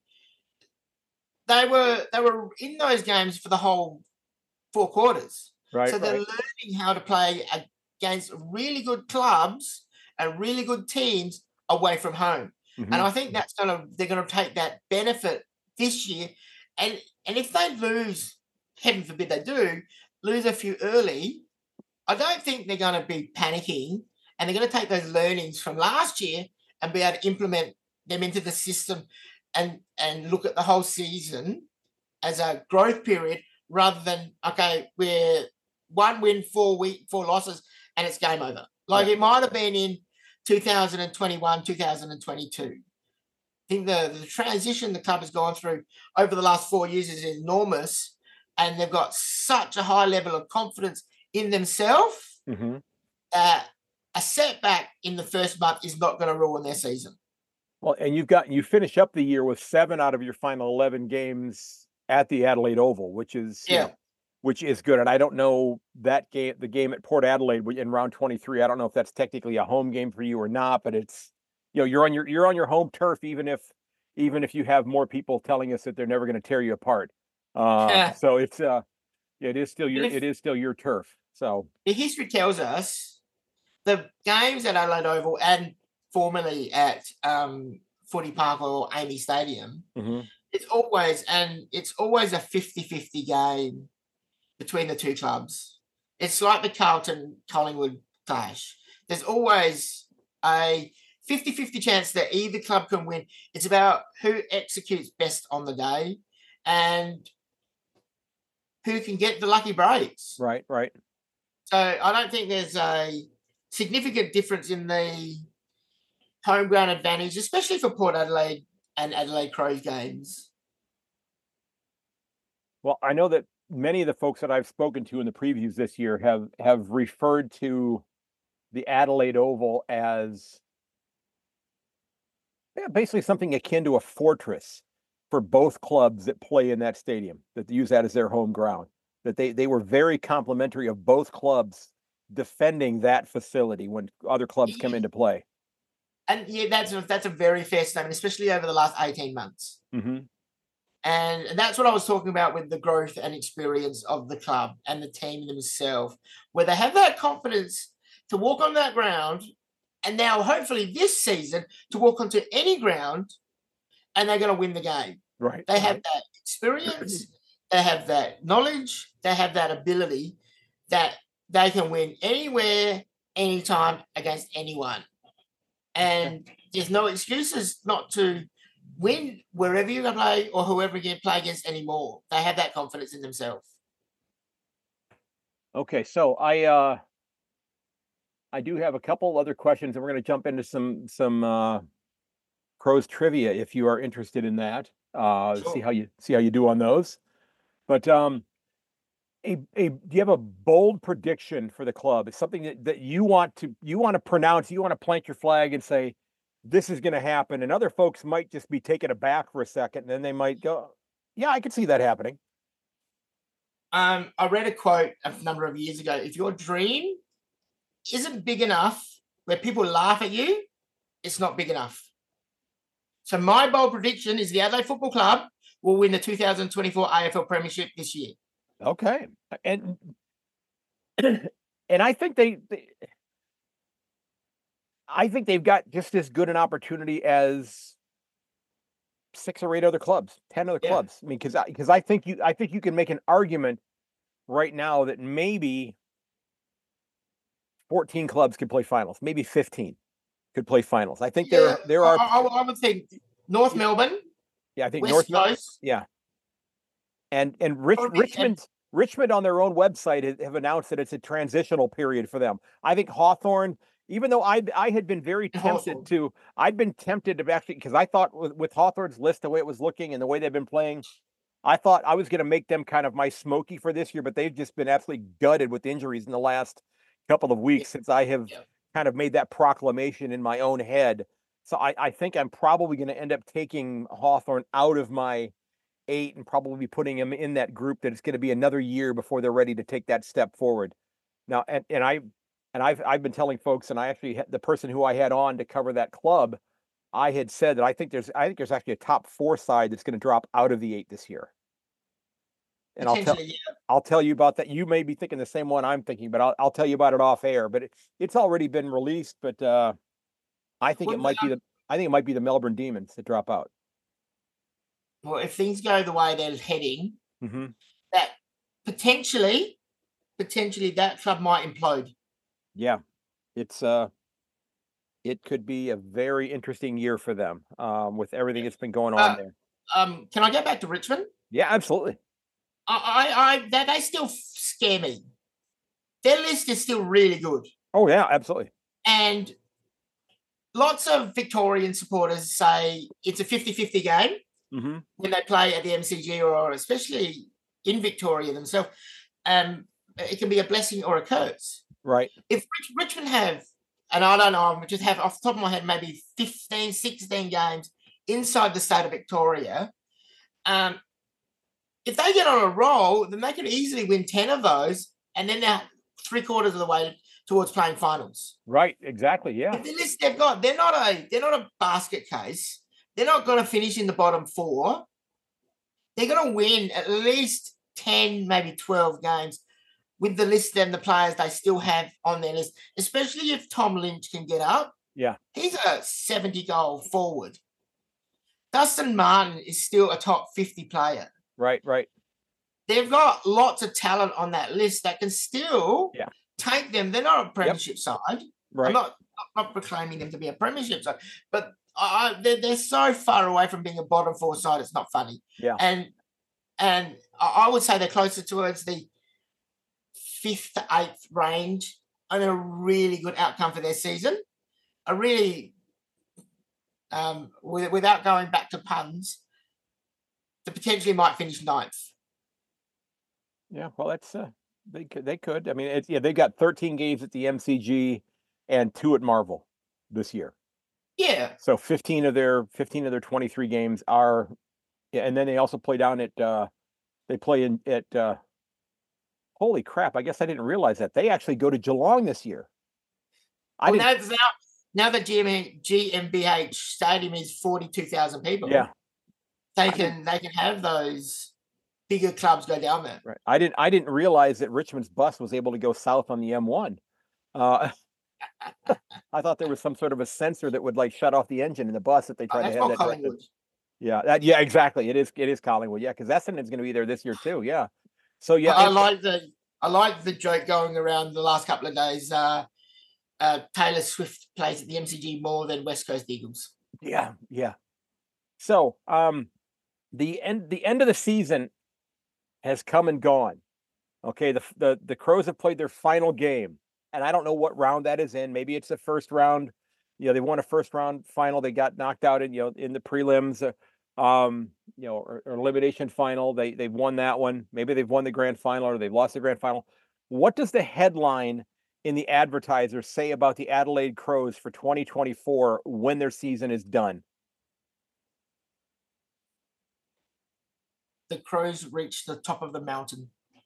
they were in those games for the whole 4 quarters. Right. So they're learning how to play against really good clubs and really good teams away from home. And I think they're gonna take that benefit this year. And if they lose, heaven forbid they do, lose a few early, I don't think they're gonna be panicking, and they're gonna take those learnings from last year and be able to implement them into the system and look at the whole season as a growth period rather than, okay, we're 1 win, 4 losses, and it's game over. Like it might have been in 2021, 2022. I think the transition the club has gone through over the last 4 years is enormous, and they've got such a high level of confidence in themselves that a setback in the first month is not going to ruin their season. Well, and you finish up the year with 7 out of your final 11 games at the Adelaide Oval, which is which is good. And I don't know the game at Port Adelaide in round 23. I don't know if that's technically a home game for you or not, but it's you're on your home turf, even if you have more people telling us that they're never going to tear you apart. So it is still your turf. So the history tells us the games at Adelaide Oval and formerly at Footy Park or Amy Stadium, it's always a 50-50 game between the two clubs. It's like the Carlton-Collingwood clash. There's always a 50-50 chance that either club can win. It's about who executes best on the day. and who can get the lucky breaks. Right. So I don't think there's a significant difference in the home ground advantage, especially for Port Adelaide and Adelaide Crows games. Well, I know that many of the folks that I've spoken to in the previews this year have referred to the Adelaide Oval as basically something akin to a fortress for both clubs that play in that stadium, that they use that as their home ground. That they were very complimentary of both clubs defending that facility when other clubs come into play. And yeah, that's a very fair statement, especially over the last 18 months. Mm-hmm. And that's what I was talking about with the growth and experience of the club and the team themselves, where they have that confidence to walk on that ground, and now hopefully this season to walk onto any ground, and they're going to win the game. Right. They have that experience, they have that knowledge, they have that ability that they can win anywhere, anytime against anyone. And there's no excuses not to win wherever you're going to play or whoever you play against anymore. They have that confidence in themselves. Okay, so I do have a couple other questions, and we're going to jump into some Crows trivia if you are interested in that. Sure. See how you do on those. But do you have a bold prediction for the club? It's something that you want to pronounce, you want to plant your flag and say, this is going to happen. And other folks might just be taken aback for a second, and then they might go, yeah, I could see that happening. I read a quote a number of years ago. If your dream isn't big enough where people laugh at you, it's not big enough. So my bold prediction is the Adelaide Football Club will win the 2024 AFL Premiership this year. Okay. And I think I think they've got just as good an opportunity as 6 or 8 other clubs, 10 other clubs. I mean, because I think you can make an argument right now that maybe 14 clubs could play finals, maybe 15 could play finals. I think there are. I would think North Melbourne. Yeah, I think West North Melbourne. Coast. Yeah, and Richmond on their own website have announced that it's a transitional period for them. I think Hawthorn, even though I had been very tempted to, I'd been tempted to actually, because I thought with Hawthorn's list, the way it was looking and the way they've been playing, I thought I was going to make them kind of my Smoky for this year, but they've just been absolutely gutted with injuries in the last couple of weeks since I have kind of made that proclamation in my own head. So I think I'm probably going to end up taking Hawthorn out of my 8 and probably putting him in that group that it's going to be another year before they're ready to take that step forward. Now, I've been telling folks, and I actually the person who I had on to cover that club, I had said that I think there's actually a top 4 side that's going to drop out of the 8 this year. And I'll tell you about that. You may be thinking the same one I'm thinking, but I'll tell you about it off air. But it's already been released. But I think it might be the Melbourne Demons that drop out. Well, if things go the way they're heading, mm-hmm. that potentially that club might implode. Yeah, it could be a very interesting year for them with everything that's been going on there. Can I go back to Richmond? Yeah, absolutely. They still scare me. Their list is still really good. Oh yeah, absolutely. And lots of Victorian supporters say it's a 50-50 game mm-hmm. when they play at the MCG or especially in Victoria themselves. It can be a blessing or a curse. Right. If Richmond have, and I don't know, I just have off the top of my head maybe 15, 16 games inside the state of Victoria, if they get on a roll, then they could easily win 10 of those, and then they're 3/4 of the way towards playing finals. Right, exactly, yeah. The list they've got, they're not a basket case. They're not going to finish in the bottom 4. They're going to win at least 10, maybe 12 games with the list and the players they still have on their list, especially if Tom Lynch can get up. Yeah. He's a 70-goal forward. Dustin Martin is still a top 50 player. Right. They've got lots of talent on that list that can still take them. They're not a premiership side. Right. I'm not proclaiming them to be a premiership side, but they're so far away from being a bottom 4 side, it's not funny. Yeah. And and I would say they're closer towards the 5th to 8th range, and a really good outcome for their season. A really, without going back to puns, they potentially might finish 9th. Yeah, well, that's they could. I mean, they've got 13 games at the MCG and 2 at Marvel this year. Yeah. So 15 of their 23 games are, and then they also play down at they play at holy crap, I guess I didn't realize that. They actually go to Geelong this year. Now the GmbH Stadium is 42,000 people. Yeah. They can have those bigger clubs go down there. Right. I didn't realize that Richmond's bus was able to go south on the M1. I thought there was some sort of a sensor that would like shut off the engine in the bus that they tried to have that. Collingwood. Yeah, exactly. It is Collingwood. Yeah, because Essendon's going to be there this year too. Yeah. So yeah, I like the joke going around the last couple of days. Taylor Swift plays at the MCG more than West Coast Eagles. Yeah. So the end of the season has come and gone. Okay, the Crows have played their final game, and I don't know what round that is in. Maybe it's the first round. They won a first round final. They got knocked out in in the prelims, or elimination final. They've won that one. Maybe they've won the grand final or they've lost the grand final. What does the headline in the Advertiser say about the Adelaide Crows for 2024 when their season is done? The Crows reached the top of the mountain.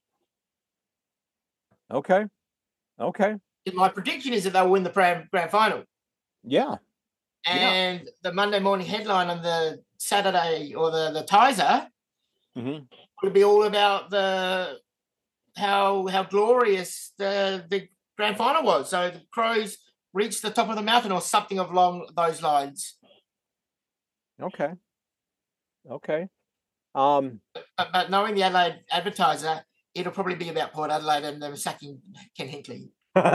Okay. My prediction is that they'll win the grand final. Yeah. And the Monday morning headline on the Saturday or the Tizer would be all about how glorious the grand final was. So the Crows reached the top of the mountain or something along those lines. Okay. But knowing the Adelaide Advertiser, it'll probably be about Port Adelaide and them sacking Ken Hinkley.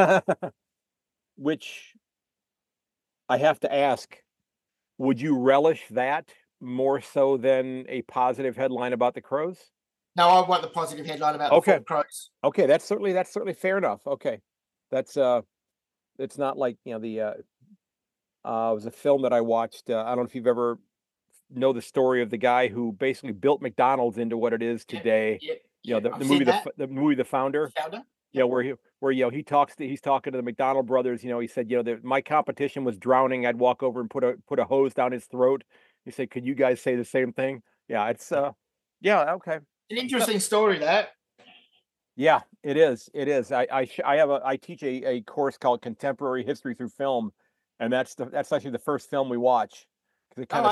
Which I have to ask, would you relish that more so than a positive headline about the Crows? No, I want the positive headline about the Crows. Okay, that's certainly fair enough. Okay. That's it's not like, it was a film that I watched. I don't know if you've ever know the story of the guy who basically built McDonald's into what it is today. The movie The Founder. Yeah, he's talking to the McDonald brothers. He said, my competition was drowning. I'd walk over and put a hose down his throat. He said, could you guys say the same thing? Yeah, it's okay. An interesting story, that. Yeah, it is. I teach a course called Contemporary History Through Film, and that's actually the first film we watch. It kind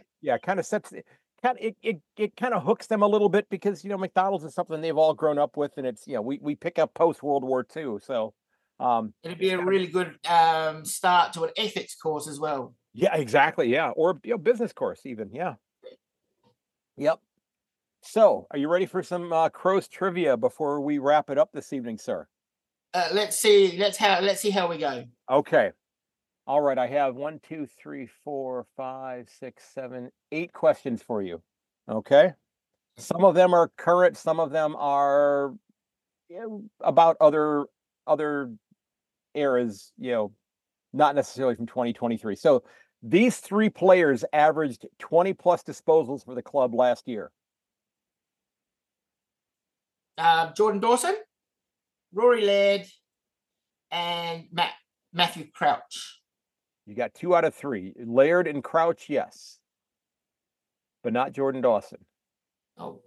of hooks them a little bit because McDonald's is something they've all grown up with, and it's we pick up post World War II, so it'd be a really good start to an ethics course as well. Yeah, exactly. Yeah, or business course even. Yeah. Yep. So, are you ready for some Crows trivia before we wrap it up this evening, sir? Let's see how we go. Okay. All right, I have 1, 2, 3, 4, 5, 6, 7, 8 questions for you. Okay. Some of them are current, some of them are about other eras, not necessarily from 2023. So these 3 players averaged 20 plus disposals for the club last year. Jordan Dawson, Rory Laird, and Matthew Crouch. You got 2 out of 3. Laird and Crouch, yes. But not Jordan Dawson. Oh,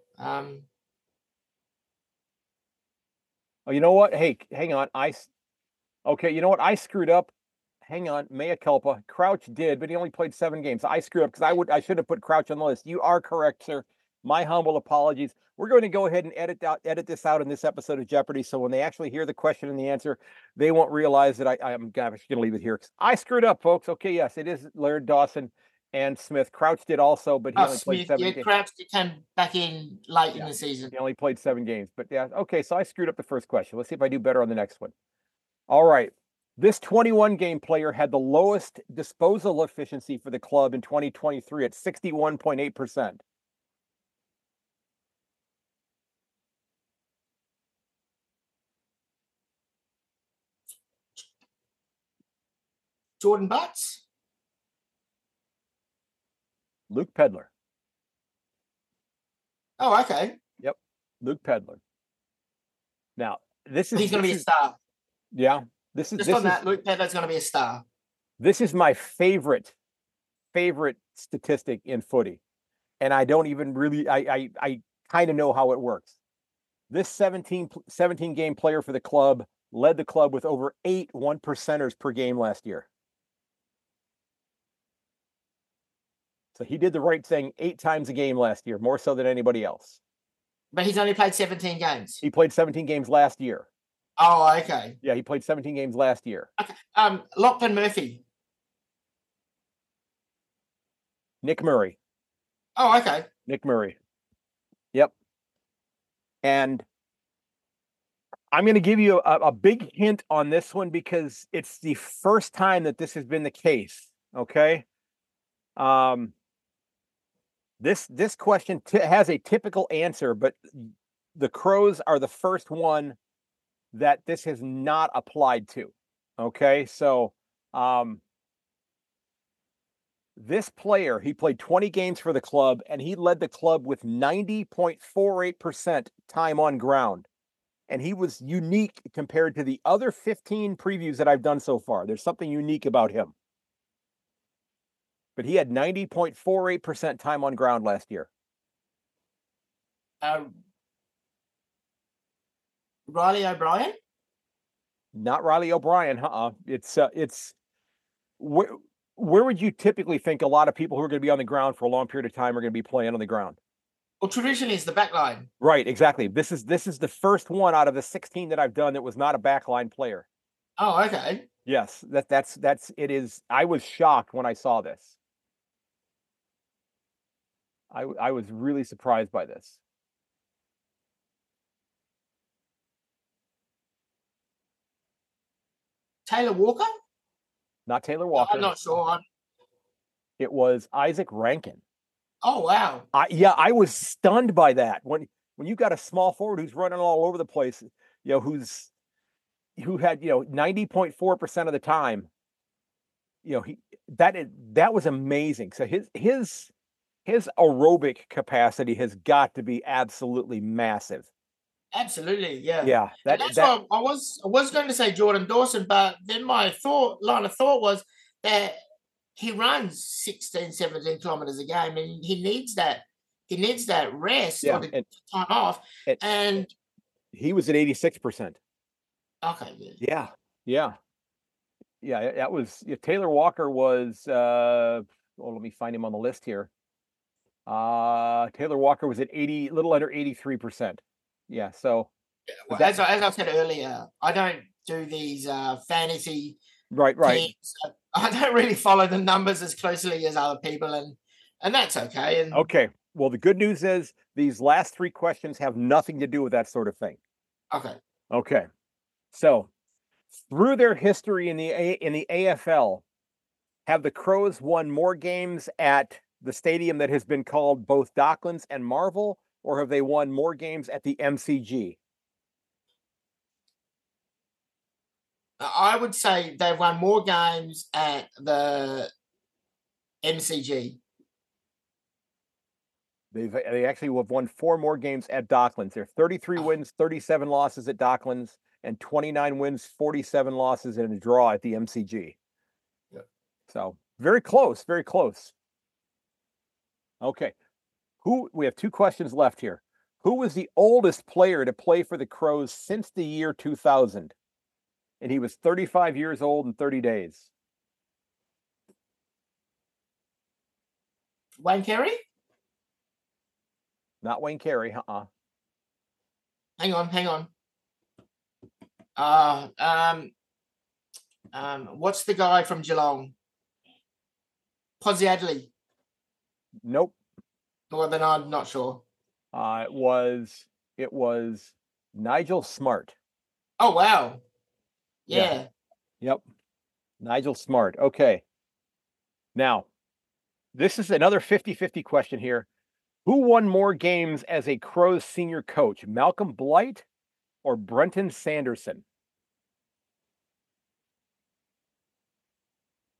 you know what? Hey, hang on. Okay, you know what? I screwed up. Hang on. Mea culpa. Crouch did, but he only played 7 games. I screwed up because I should have put Crouch on the list. You are correct, sir. My humble apologies. We're going to go ahead and edit this out in this episode of Jeopardy. So when they actually hear the question and the answer, they won't realize that I'm going to leave it here. I screwed up, folks. Okay, yes, it is Laird, Dawson, and Smith. Crouch did also, but he only played 7 games. Crouch came back in late in the season. He only played 7 games. But yeah, okay, so I screwed up the first question. Let's see if I do better on the next one. All right. This 21-game player had the lowest disposal efficiency for the club in 2023 at 61.8%. Jordan Butts? Luke Pedler. Oh, okay. Yep, Luke Pedler. Now, this is He's going to be a star. Yeah, this is Just on that, Luke Pedler's going to be a star. This is my favorite statistic in footy, and I don't even really. I kind of know how it works. This 17 game player for the club led the club with over 8 1-percenters per game last year. So he did the right thing 8 times a game last year, more so than anybody else. But he's only played 17 games. He played 17 games last year. Oh, okay. Yeah, he played 17 games last year. Okay. Lachlan Murphy. Nick Murray. Oh, okay. Nick Murray. Yep. And I'm going to give you a big hint on this one because it's the first time that this has been the case. Okay. This question has a typical answer, but the Crows are the first one that this has not applied to. Okay. So, this player, he played 20 games for the club and he led the club with 90.48% time on ground. And he was unique compared to the other 15 previews that I've done so far. There's something unique about him. But he had 90.48% time on ground last year. Riley O'Brien? Not Riley O'Brien. It's where would you typically think a lot of people who are going to be on the ground for a long period of time are going to be playing on the ground? Well, traditionally it's the back line. Right, exactly. This is the first one out of the 16 that I've done that was not a backline player. Oh, okay. Yes, that's it is. I was shocked when I saw this. I was really surprised by this. Taylor Walker? Not Taylor Walker. I'm not sure. It was Isaac Rankin. Oh, wow. I was stunned by that. When you got a small forward who's running all over the place, who had 90.4% of the time, that was amazing. So his aerobic capacity has got to be absolutely massive. Absolutely, yeah. Yeah, that's why I was going to say Jordan Dawson, but then my line of thought was that he runs 16, 17 kilometers a game, and he needs that rest or the time off. And he was at 86%. Okay. Yeah. That was Taylor Walker was. Let me find him on the list here. Taylor Walker was at little under 83%. Yeah. So, well, as I said earlier, I don't do these fantasy. Right. Teams. I don't really follow the numbers as closely as other people, and that's okay. Okay. Well, the good news is these last 3 questions have nothing to do with that sort of thing. Okay. So, through their history in the AFL, have the Crows won more games at the stadium that has been called both Docklands and Marvel, or have they won more games at the MCG? I would say they've won more games at the MCG. They actually have won 4 more games at Docklands. They're 33 wins, 37 losses at Docklands, and 29 wins, 47 losses, and a draw at the MCG. Yeah. So very close, very close. Okay. We have 2 questions left here. Who was the oldest player to play for the Crows since the year 2000? And he was 35 years old and 30 days. Wayne Carey? Not Wayne Carey, Hang on. What's the guy from Geelong? Posiadley. Nope. Well, then I'm not sure. It was Nigel Smart. Oh, wow. Yeah. Yep. Nigel Smart. Okay. Now, this is another 50-50 question here. Who won more games as a Crows senior coach, Malcolm Blight or Brenton Sanderson?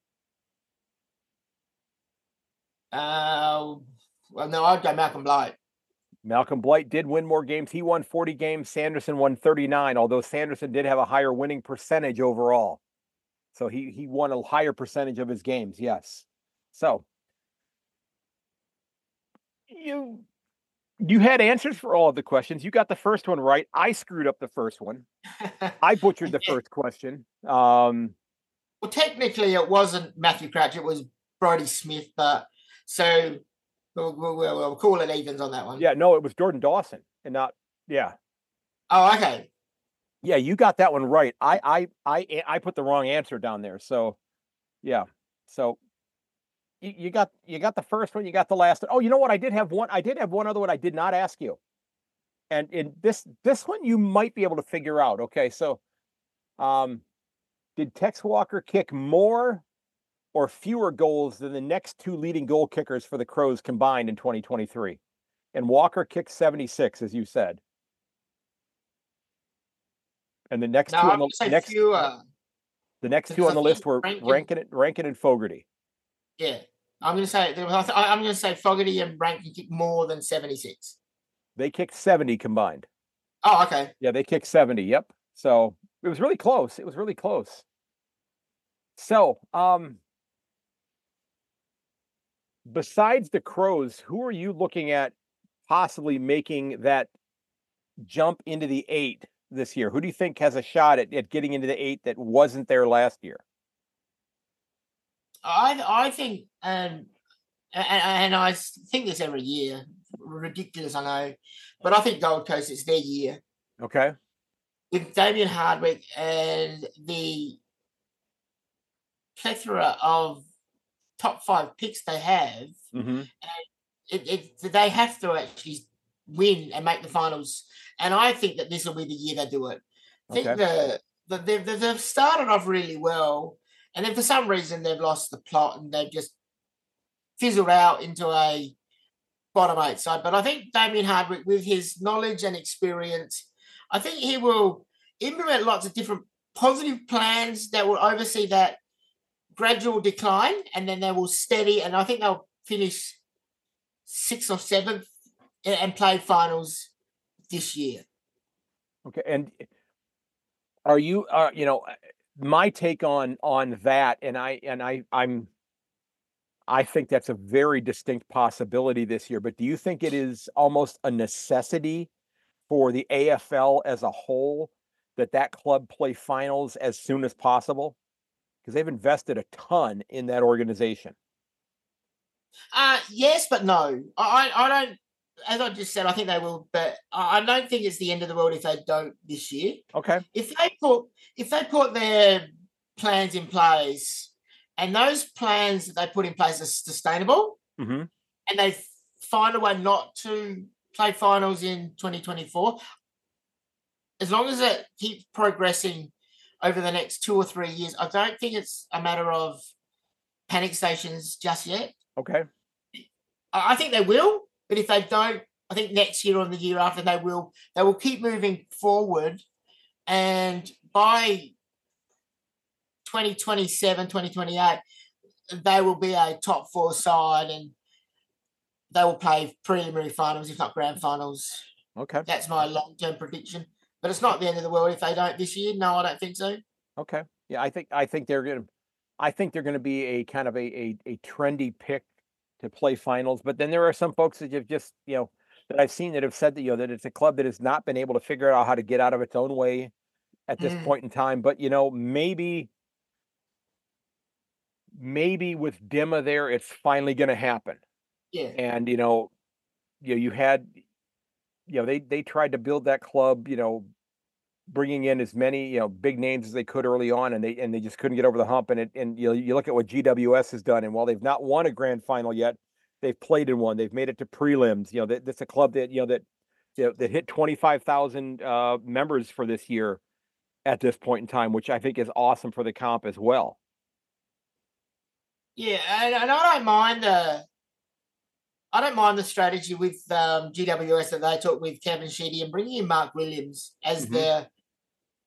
Well, no, I'd go Malcolm Blight. Malcolm Blight did win more games. He won 40 games. Sanderson won 39, although Sanderson did have a higher winning percentage overall. So he won a higher percentage of his games, yes. So you had answers for all of the questions. You got the first one right. I screwed up the first one. I butchered the first question. Well, technically, it wasn't Matthew Crouch. It was Brodie Smith. But so we'll call it evens on that one. Yeah, no, it was Jordan Dawson, and not yeah. Oh, okay. Yeah, you got that one right. I put the wrong answer down there. So, yeah. So you got the first one. You got the last one. Oh, you know what? I did have one other one I did not ask you. And in this one you might be able to figure out. Okay, so did Tex Walker kick more or fewer goals than the next two leading goal kickers for the Crows combined in 2023? And Walker kicked 76, as you said. And the next two on the next two on the list were Rankin and Fogarty. Yeah, I'm going to say Fogarty and Rankin kicked more than 76. They kicked 70 combined. Oh, okay. Yeah, they kicked 70. Yep. So it was really close. So, besides the Crows, who are you looking at possibly making that jump into the 8 this year? Who do you think has a shot at getting into the 8 that wasn't there last year? I think, and I think this every year, ridiculous, I know, but I think Gold Coast is their year. Okay. With Damien Hardwick and the plethora of top 5 picks they have, they have to actually win and make the finals. And I think that this will be the year they do it. I think they've started off really well, and then for some reason they've lost the plot and they've just fizzled out into a bottom 8 side. But I think Damien Hardwick, with his knowledge and experience, I think he will implement lots of different positive plans that will oversee that gradual decline, and then they will steady, and I think they'll finish 6th or 7th and play finals this year. Okay, and are you my take on that, and I think that's a very distinct possibility this year, but do you think it is almost a necessity for the AFL as a whole that club play finals as soon as possible? Because they've invested a ton in that organization. Yes, but no. I don't, as I just said, I think they will, but I don't think it's the end of the world if they don't this year. Okay. If they put their plans in place, and those plans that they put in place are sustainable, and they find a way not to play finals in 2024, as long as it keeps progressing over the next 2 or 3 years, I don't think it's a matter of panic stations just yet. Okay. I think they will, but if they don't, I think next year or the year after they will keep moving forward, and by 2027, 2028, they will be a top 4 side and they will play preliminary finals, if not grand finals. Okay. That's my long-term prediction. But it's not the end of the world if they don't this year. No, I don't think so. Okay. Yeah, I think they're gonna be a kind of a trendy pick to play finals. But then there are some folks that have just, that I've seen that have said that, that it's a club that has not been able to figure out how to get out of its own way at this point in time. But maybe with Dimma there, it's finally gonna happen. Yeah. And you had they tried to build that club, bringing in as many, big names as they could early on, and they just couldn't get over the hump. And you look at what GWS has done, and while they've not won a grand final yet, they've played in one. They've made it to prelims. That's a club that that hit 25,000 members for this year at this point in time, which I think is awesome for the comp as well. Yeah, and I don't mind the strategy with GWS that they took with Kevin Sheedy and bringing in Mark Williams as their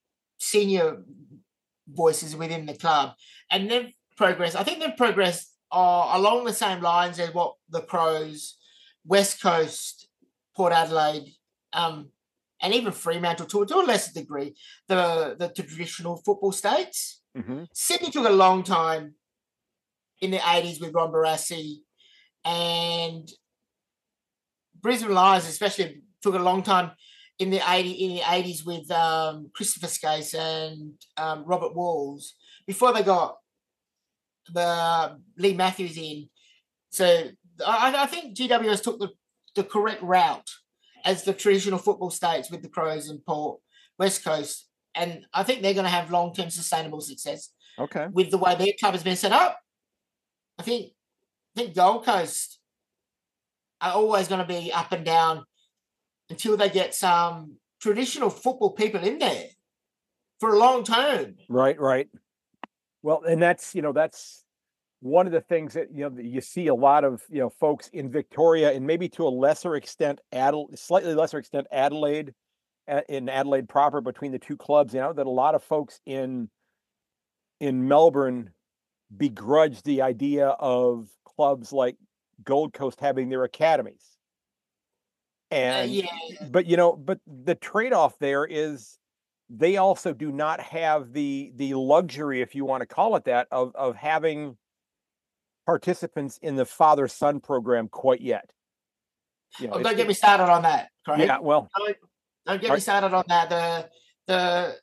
senior voices within the club. And they've progressed. I think they've progressed are along the same lines as what the Crows, West Coast, Port Adelaide, and even Fremantle to a lesser degree, the traditional football states. Mm-hmm. Sydney took a long time in the 80s with Ron Barassi, and Brisbane Lions especially took a long time in the 80s with Christopher Skase and Robert Walls before they got the Lee Matthews in. So I think GWS took the correct route as the traditional football states with the Crows and Port, West Coast. And I think they're going to have long-term sustainable success. Okay. With the way their club has been set up. I think Gold Coast are always going to be up and down until they get some traditional football people in there for a long term. Right. Well, and that's one of the things that, you see a lot of, folks in Victoria and maybe to a lesser extent, slightly lesser extent, Adelaide, in Adelaide proper between the two clubs, that a lot of folks in Melbourne begrudge the idea of clubs like Gold Coast having their academies. And, but the trade-off there is they also do not have the luxury, if you want to call it that, of having participants in the father-son program quite yet. Don't get me started on that, Craig. Yeah, well, don't get me started on that. The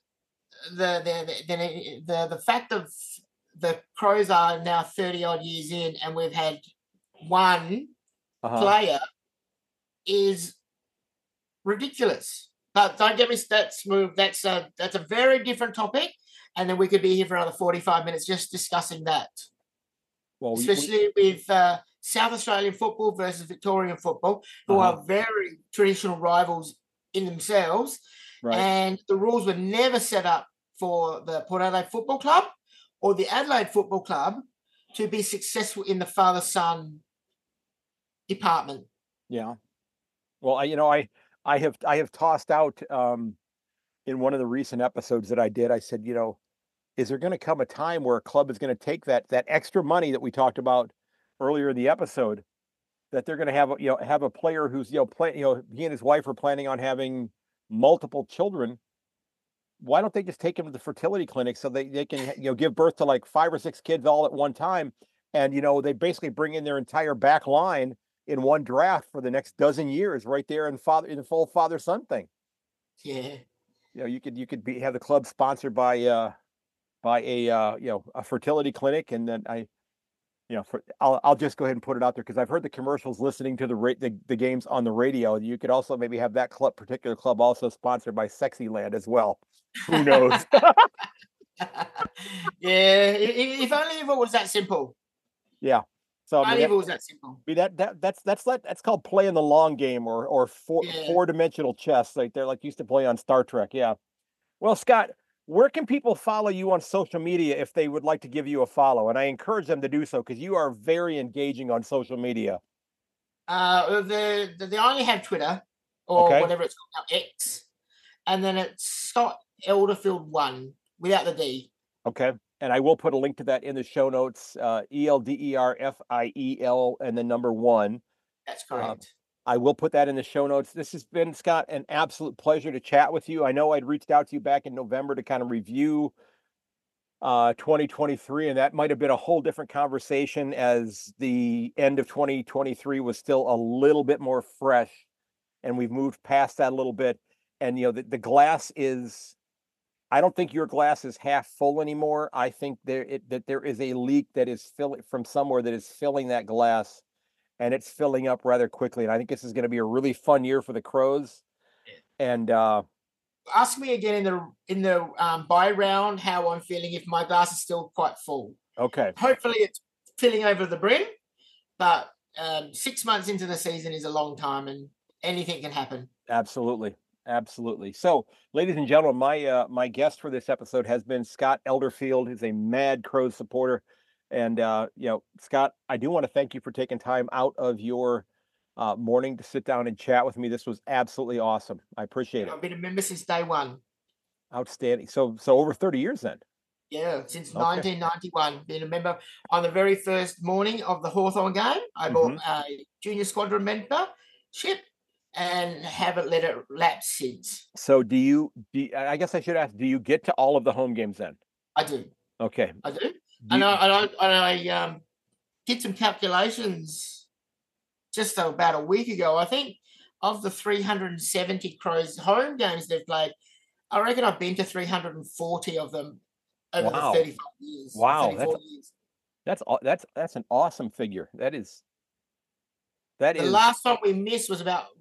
fact of the Crows are now 30 odd years in, and we've had one player is ridiculous. But don't get me that's a very different topic, and then we could be here for another 45 minutes just discussing that. Well, especially with South Australian football versus Victorian football, who are very traditional rivals in themselves. Right. And the rules were never set up for the Port Adelaide Football Club or the Adelaide Football Club to be successful in the father-son department. Yeah. Well, I have tossed out in one of the recent episodes that I did, I said, is there going to come a time where a club is going to take that extra money that we talked about earlier in the episode, that they're going to have a player who's he and his wife are planning on having multiple children? Why don't they just take him to the fertility clinic so they can give birth to like 5 or 6 kids all at one time, and they basically bring in their entire back line in one draft for the next dozen years right there in the full father-son thing. Yeah. You could have the club sponsored by a fertility clinic, and then I'll just go ahead and put it out there because I've heard the commercials listening to the games on the radio. You could also maybe have that particular club also sponsored by Sexyland as well. Who knows? Yeah, if only if it was that simple. Yeah. So if it was that simple. That's called playing the long game or four-dimensional chess, like they're like used to play on Star Trek. Yeah. Well, Scott, where can people follow you on social media if they would like to give you a follow? And I encourage them to do so because you are very engaging on social media. They only have Twitter or whatever it's called now, X, and then it's Scott Elderfield 1 without the D. Okay. And I will put a link to that in the show notes, ELDERFIEL and the number 1. That's correct. I will put that in the show notes. This has been, Scott, an absolute pleasure to chat with you. I know I'd reached out to you back in November to kind of review 2023, and that might have been a whole different conversation as the end of 2023 was still a little bit more fresh, and we've moved past that a little bit. And, the glass is... I don't think your glass is half full anymore. I think that there is a leak that is filling from somewhere that is filling that glass, and it's filling up rather quickly. And I think this is going to be a really fun year for the Crows. And ask me again in the buy round how I'm feeling if my glass is still quite full. Okay. Hopefully it's filling over the brim, but 6 months into the season is a long time, and anything can happen. Absolutely. So, ladies and gentlemen, my guest for this episode has been Scott Elderfield. He's a mad Crows supporter. And, Scott, I do want to thank you for taking time out of your morning to sit down and chat with me. This was absolutely awesome. I appreciate it. I've been a member since day one. Outstanding. So over 30 years then? Yeah, since Okay. 1991, been a member. On the very first morning of the Hawthorn game, I bought a junior squadron membership and haven't let it lapse since. So I guess I should ask, do you get to all of the home games then? I do. Okay. I do. Do And you- I did some calculations just about a week ago. I think of the 370 Crows home games they've played, I reckon I've been to 340 of them over the Wow. 35 years. Wow, 34 years. that's an awesome figure. That is The last time we missed was about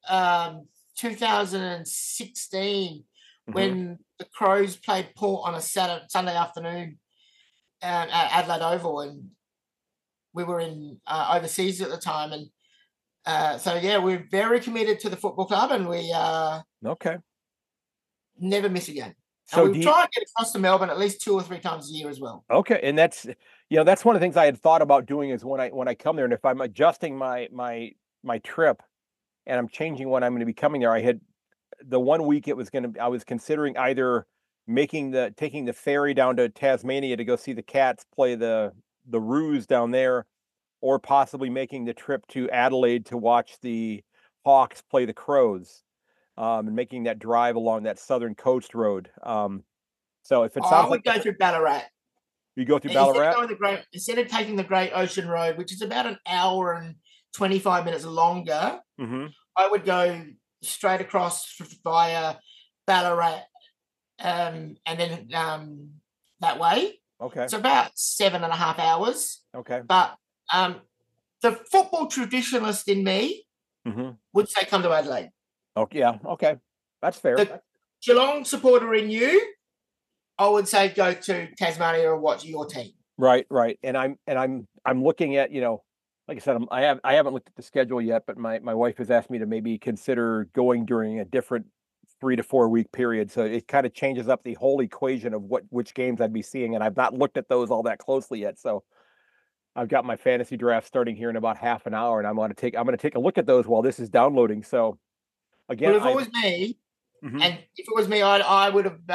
2016 when the Crows played Port on a Sunday afternoon at Adelaide Oval, and we were in overseas at the time. And so, yeah, we're very committed to the football club, and we okay. never miss a game. So and we try and get across to Melbourne at least 2 or 3 times a year as well. Okay, and that's that's one of the things I had thought about doing is when I come there, and if I'm adjusting my trip and I'm changing when I'm going to be coming there, I had the 1 week I was considering either taking the ferry down to Tasmania to go see the Cats play the Roos down there, or possibly making the trip to Adelaide to watch the Hawks play the Crows, and making that drive along that Southern Coast Road. So if it sounds I would go through Ballarat. You go through Ballarat? Instead of taking the Great Ocean Road, which is about an hour and 25 minutes longer, I would go straight across via Ballarat, and then that way. Okay. It's about 7.5 hours. Okay. But the football traditionalist in me would say come to Adelaide. Okay. Yeah. Okay. That's fair. The Geelong supporter in you, I would say go to Tasmania and watch your team. Right. And I'm looking at, like I said, I haven't looked at the schedule yet, but my wife has asked me to maybe consider going during a different 3 to 4 week period. So it kind of changes up the whole equation of which games I'd be seeing. And I've not looked at those all that closely yet. So I've got my fantasy draft starting here in about half an hour, and I'm going to take a look at those while this is downloading. So again, well, if it was me, and if it was me, I would have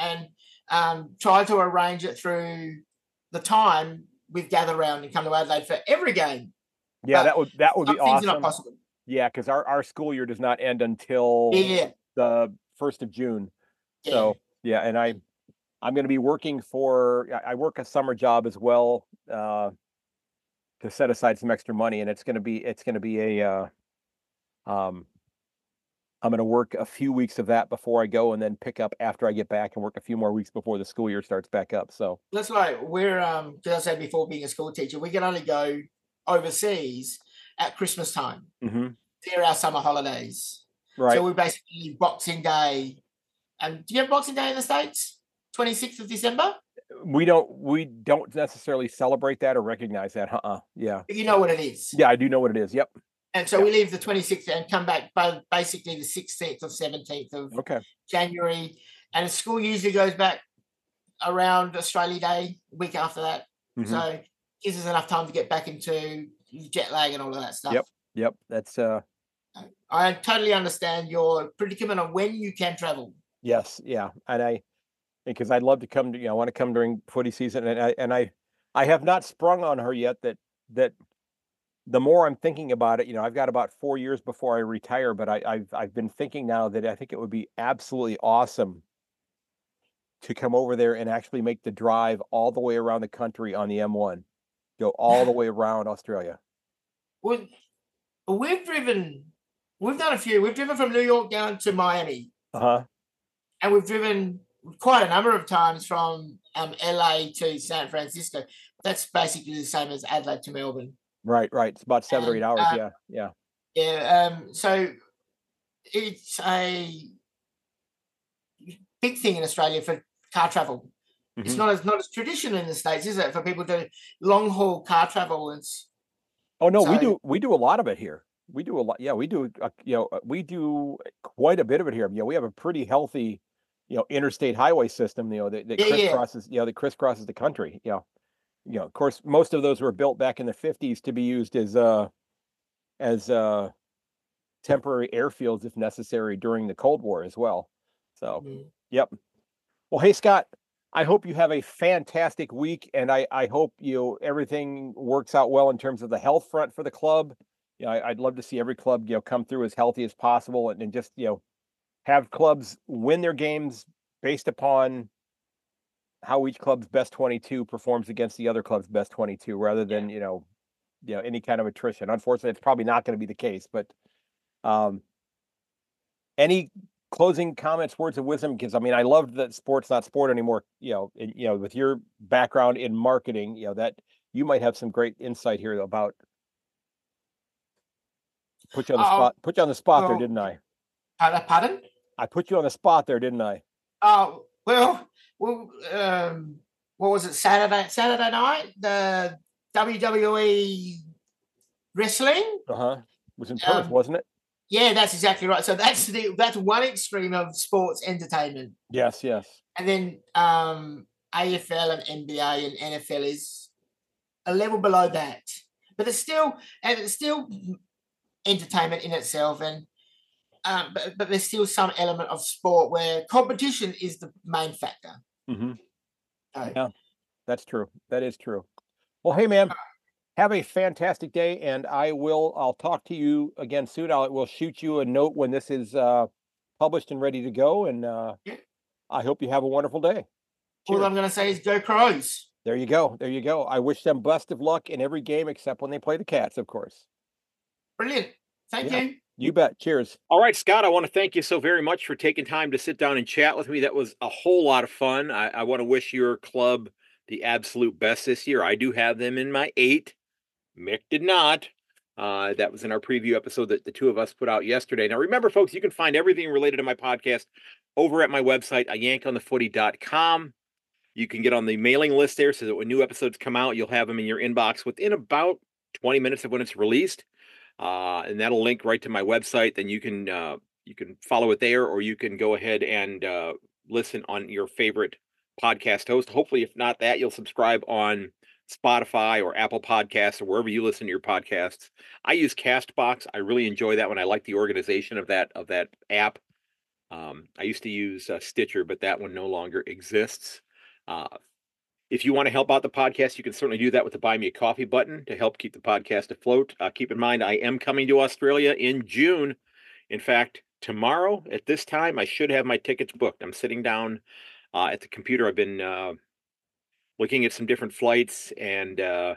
tried to arrange it through the time we've gathered around and come to Adelaide for every game. Yeah, that would be awesome. Things are not possible. Yeah, because our school year does not end until the 1st of June. Yeah. So yeah, and I'm going to be working I work a summer job as well to set aside some extra money, and it's going to be I'm going to work a few weeks of that before I go, and then pick up after I get back and work a few more weeks before the school year starts back up. So that's right. We're, as I said before, being a school teacher, we can only go overseas at Christmas time. They're our summer holidays. Right. So we basically Boxing Day. And do you have Boxing Day in the States? 26th of December? We don't necessarily celebrate that or recognize that. Yeah. But you know what it is. Yeah, I do know what it is. Yep. And so we leave the 26th and come back basically the 16th or 17th of January. And the school usually goes back around Australia Day, a week after that. So it gives us enough time to get back into jet lag and all of that stuff. Yep. That's I totally understand your predicament on when you can travel. Yes, yeah. And because I'd love to come to, I want to come during footy season, and I have not sprung on her yet that the more I'm thinking about it, I've got about 4 years before I retire, but I've been thinking now that I think it would be absolutely awesome to come over there and actually make the drive all the way around the country on the M1, go all the way around Australia. Well, we've done a few. We've driven from New York down to Miami. And we've driven quite a number of times from LA to San Francisco. That's basically the same as Adelaide to Melbourne. Right. It's about 7 or 8 hours. Yeah. So it's a big thing in Australia for car travel. It's not as traditional in the States, is it? For people to long haul car travel. We do a lot of it here. We do a lot. Yeah, we do. We do quite a bit of it here. We have a pretty healthy, interstate highway system. That crisscrosses. That crisscrosses the country. Of course, most of those were built back in the 50s to be used as temporary airfields if necessary during the Cold War as well. So, yep. Well, hey Scott, I hope you have a fantastic week, and I hope everything works out well in terms of the health front for the club. I'd love to see every club come through as healthy as possible, and just have clubs win their games based upon how each club's best 22 performs against the other club's best 22, rather than any kind of attrition. Unfortunately, it's probably not going to be the case, but any closing comments, words of wisdom? Because I love that sport's not sport anymore. With your background in marketing, that you might have some great insight here about. Put you on the spot. Put you on the spot there, didn't I? Pardon? I put you on the spot there, didn't I? Oh well. What was it? Saturday night, the WWE wrestling. It was in Perth, wasn't it? Yeah, that's exactly right. So that's one extreme of sports entertainment. Yes. And then AFL and NBA and NFL is a level below that, but it's still entertainment in itself, and but there's still some element of sport where competition is the main factor. Mm-hmm. Yeah, that's true. That is true. Well, hey, man. Have a fantastic day, and I'll talk to you again soon. We'll shoot you a note when this is published and ready to go, and I hope you have a wonderful day. All I'm going to say is go Crows. There you go. I wish them best of luck in every game except when they play the Cats, of course. Brilliant. Thank you. You bet. Cheers. All right, Scott, I want to thank you so very much for taking time to sit down and chat with me. That was a whole lot of fun. I want to wish your club the absolute best this year. I do have them in my 8. Mick did not. That was in our preview episode that the two of us put out yesterday. Now, remember, folks, you can find everything related to my podcast over at my website, ayankonthefooty.com. You can get on the mailing list there so that when new episodes come out, you'll have them in your inbox within about 20 minutes of when it's released. And that'll link right to my website. Then you can follow it there, or you can go ahead and listen on your favorite podcast host. Hopefully, if not that, you'll subscribe on Spotify or Apple Podcasts or wherever you listen to your podcasts. I use Castbox. I really enjoy that one. I like the organization of that app. I used to use Stitcher, but that one no longer exists. If you want to help out the podcast, you can certainly do that with the Buy Me a Coffee button to help keep the podcast afloat. Keep in mind, I am coming to Australia in June. In fact, tomorrow at this time, I should have my tickets booked. I'm sitting down at the computer. I've been looking at some different flights, and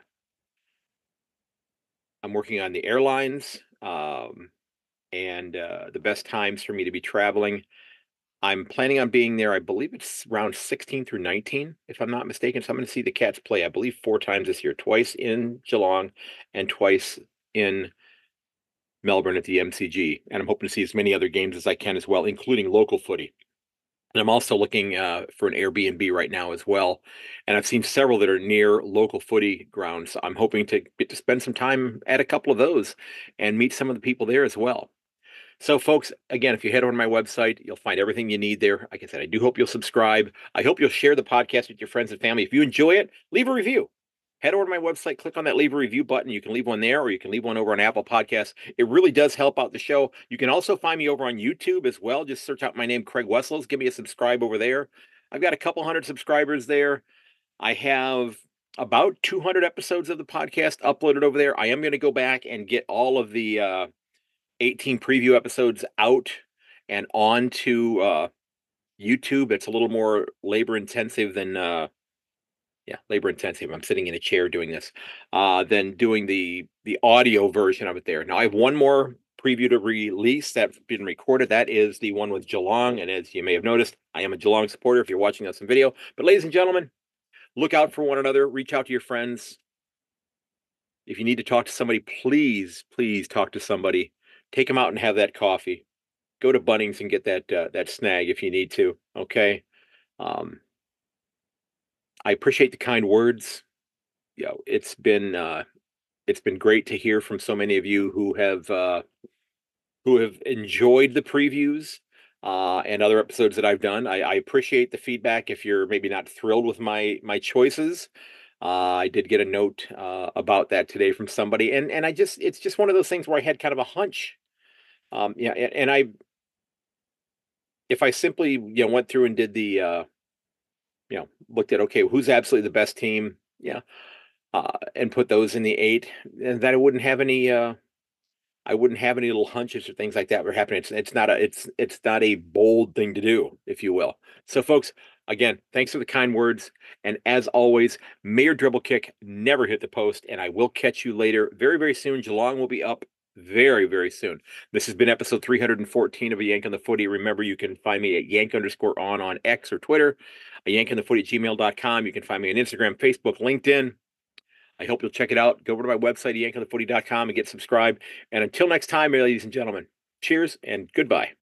I'm working on the airlines and the best times for me to be traveling. I'm planning on being there. I believe it's around 16 through 19, if I'm not mistaken. So I'm going to see the Cats play, I believe, 4 times this year, twice in Geelong and twice in Melbourne at the MCG. And I'm hoping to see as many other games as I can as well, including local footy. And I'm also looking for an Airbnb right now as well. And I've seen several that are near local footy grounds. So I'm hoping to get to spend some time at a couple of those and meet some of the people there as well. So, folks, again, if you head over to my website, you'll find everything you need there. Like I said, I do hope you'll subscribe. I hope you'll share the podcast with your friends and family. If you enjoy it, leave a review. Head over to my website, click on that leave a review button. You can leave one there, or you can leave one over on Apple Podcasts. It really does help out the show. You can also find me over on YouTube as well. Just search out my name, Craig Wessels. Give me a subscribe over there. I've got a couple hundred subscribers there. I have about 200 episodes of the podcast uploaded over there. I am going to go back and get all of the 18 preview episodes out and onto YouTube. It's a little more labor intensive than labor intensive. I'm sitting in a chair doing this than doing the audio version of it there. Now I have one more preview to release that's been recorded. That is the one with Geelong, and as you may have noticed, I am a Geelong supporter if you're watching this in video. But ladies and gentlemen, look out for one another. Reach out to your friends. If you need to talk to somebody, please talk to somebody. Take them out and have that coffee. Go to Bunnings and get that snag if you need to. Okay. I appreciate the kind words. It's been great to hear from so many of you who have enjoyed the previews and other episodes that I've done. I appreciate the feedback. If you're maybe not thrilled with my choices, I did get a note about that today from somebody, and it's just one of those things where I had kind of a hunch. If I simply went through and did the looked at, okay, who's absolutely the best team, and put those in the 8, and that I wouldn't have any little hunches or things like that were happening. It's not a bold thing to do, if you will. So, folks, again, thanks for the kind words, and as always, may your dribble kick never hit the post. And I will catch you later, very, very soon. Geelong will be up very, very soon. This has been episode 314 of A Yank on the Footy. Remember, you can find me at yank_on X or Twitter, a yankonthefooty@gmail.com. You can find me on Instagram, Facebook, LinkedIn. I hope you'll check it out. Go over to my website, yankonthefooty.com, and get subscribed. And until next time, ladies and gentlemen, cheers and goodbye.